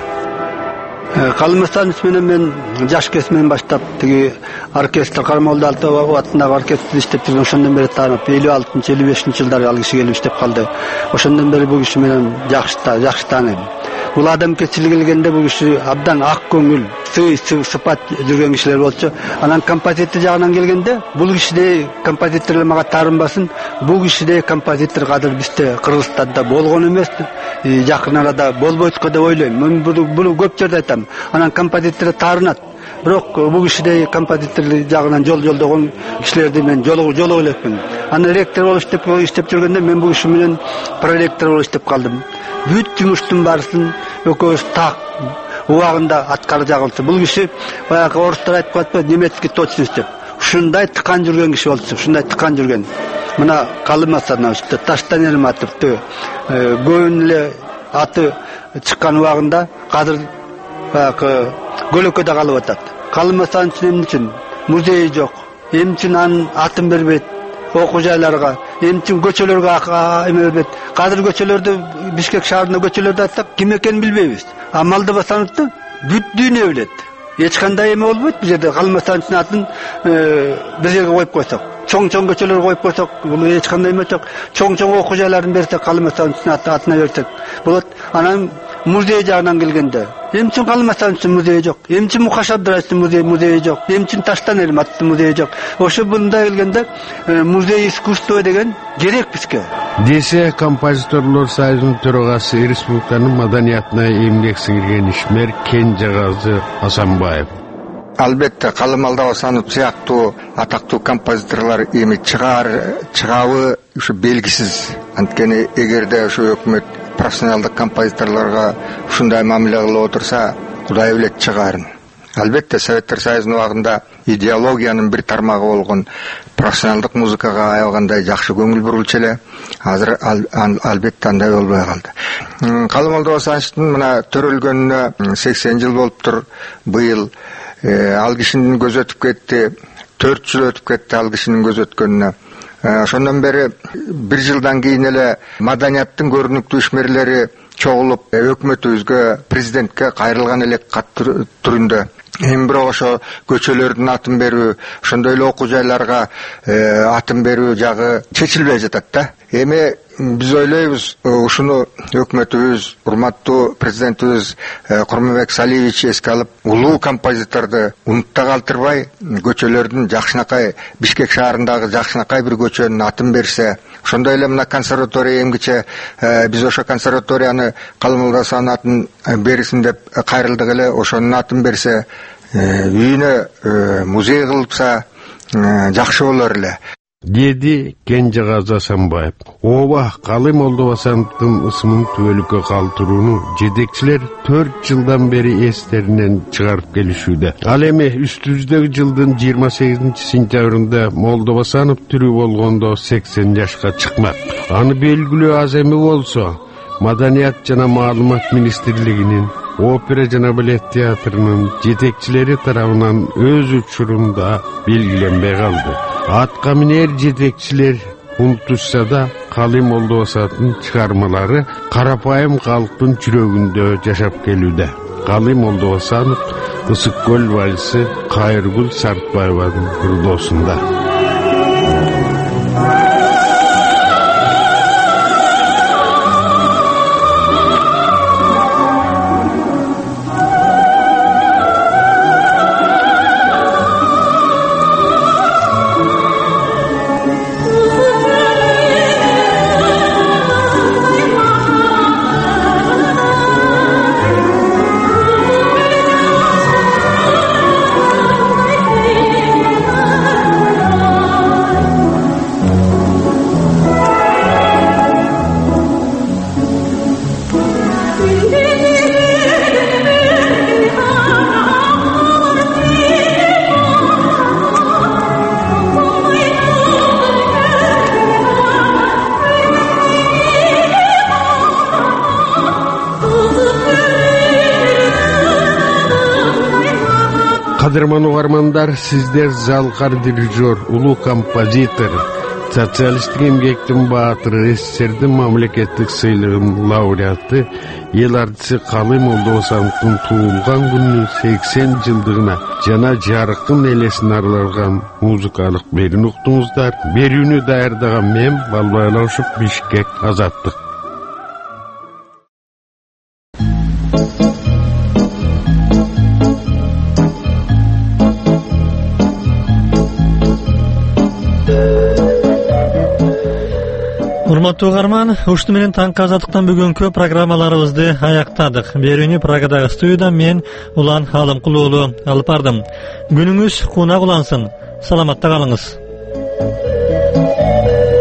S4: Калымстан менен мен жаш кезимден баштап тиги оркестр Кармолду Алтайбеков атындагы оркестрде иштеп жүргөн, ошондон бери таанып, элүү алтынчы элүү бешинчи жылдары ал киши келип иштеп калды. Ошондон бери бул киши менен жакшы жакшы тааныйм. Бул адамгерчилиги келгенде бул киши абдан ак көңүл, сый сыпат жүргөн кишилер болчу. Анан композитор жагынан келгенде, бул кишидей композиторлор мага таарынбасын, бул кишидей композитор кадыр бизде Кыргызстанда болгон эмес, жакын арада болбойт го деп ойлойм. Мен буну көп жерде айтам. Анан композитор таарынат. Бирок бул кишидей композитор жагынан жол жолдогон кишилерди мен жолугу жолугу элекмин. Анан ректор болуп иштеп иштеп жүргөндө мен бул киши менен проректор болуп иштеп калдым. Бүт жумуштун баарысын экөөбүз так убагында аткарып жагылчу. Бул киши баягы орустар айтып атпайбы, немецкий точность деп. Ушундай тыкан жүргөн киши болчу, ушундай тыкан жүргөн. Мына Калым Асанович таштан Элматовду көбүн эле аты чыккан убагында кадыр баягы көлөкөдө калып атат. Калым Асанович эмне үчүн музей жок, эмне үчүн анын атын бербейт окуу жайларга, эмне үчүн көчөлөргө эме бербейт. Кадыр көчөлөрдү Бишкек шаарында көчөлөрдү айтсак, ким экенин билбейбиз. А Малды Басановду бүт дүйнө билет. Эч кандай эме болбойт бул жерде. Калым Асановичтин атын бир жерге коюп койсок, чоң-чоң көчөлөр коюп койсок, бул эч кандай эме жок. Чоң-чоң окуу жайларын берсек, Калым Асановичтин атына берсек болот. Анан музей жагынан келгенде, эмне үчүн Калым Асановичтин музейи жок? Эмне үчүн Мукаш Абдыраевдин музейи музейи жок? Эмне үчүн Таштан Элматовдун музейи жок? Ошо мындай келгенде музей искусства деген керек бизге.
S21: Десе композиторлор союзунун төрагасы, республиканын маданиятына эмгек сиңирген ишмер Кенжегазы Асанбаев.
S22: Албетте Калым Алдабасанов сыяктуу атактуу композиторлор эми чыгаар чыгабы ушу белгисиз. Анткени эгерде ушу өкмөт профессионалдык композиторлорго ушундай мамиле кылып отурса, Кудай билет чыгарын. Албетте Советтер Союзунун убагында идеологиянын бир тармагы болгон профессионалдык музыкага аялгандай жакшы көңүл бурулчу эле. Азыр албетте андай болбой калды. Калым Алдабасановичтин мына төрөлгөнүнө сексен жыл болуптур. Быйыл ал кишинин көзү өтүп кетти. төрт жыл өтүп кетти ал кишинин көзү өткөнүнө. Ошондон бери бир жылдан кийин эле маданияттын көрүнүктүү ишмерлери чогулуп өкмөтүбүзгө, президентке кайрылган элек кат түрүндө. Эми бирок ошо көчөлөрдүн атын берүү, ошондой эле окуу жайларга атын берүү жагы чечилбей жатат да. Эми биз ойлойбуз, ушуну өкмөтүбүз, урматтуу президентибиз Курманбек Салиевич эске алып, улуу композиторду унутта калтырбай, көчөлөрдүн жакшынакай, Бишкек шаарындагы жакшынакай бир көчөнүн атын берсе, ошондой эле мына консерватория эмгиче биз ошо консерваторияны Калым Алдабасановдун атын берисин деп кайрылдык эле, ошонун атын берсе, үйүнө музей кылса жакшы болор эле.
S21: Деди Кенжегазы Асанбаев. Ооба, Калым Алдабасановдун ысымын түбөлүккө калтырууну жетекчилер төрт жылдан бери эстеринен чыгарып келишүүдө. Ал эми үстүбүздөгү жылдын жыйырма сегизинчи сентябрында Молдобасанов тирүү болгондо сексен жашка чыкмак. Аны белгилөө аз эми болсо, Маданият жана маалымат министрлигинин, опера жана балет театрынын жетекчилери тарабынан өз учурунда белгиленбей калды. Атка минер жетекчилер унутушса да, Калым Алдабасановдун чыгармалары карапайым калктын жүрөгүндө жашап келүүдө. Калым Алдабасанов Ысык көл вальсы Кайыргүл Сартбаеванын ырдоосунда. Кадырман угармандар, сиздер Залкар дирижер, улуу композитор, социалисттик эмгектин баатыры, СССРдин мамлекеттик сыйлыгынын лауреаты, эл артисти Калый Молдобосановдун туулган күнүнүн сексен жылдыгына жана жаркын элесин аралган музыкалык берүүнү уктуңуздар. Берүүнү даярдаган мен Балбайлашев, Бишкек, Азаттык.
S1: Урматтуу угарман, ушуну менен таңкы азаттыктан бүгүнкү программаларыбызды аяктадык. Берүүнү Прагадагы студиядан мен Улан Алымкул уулу алып бардым. Күнүңүз кунак улансын. Саламатта калыңыз.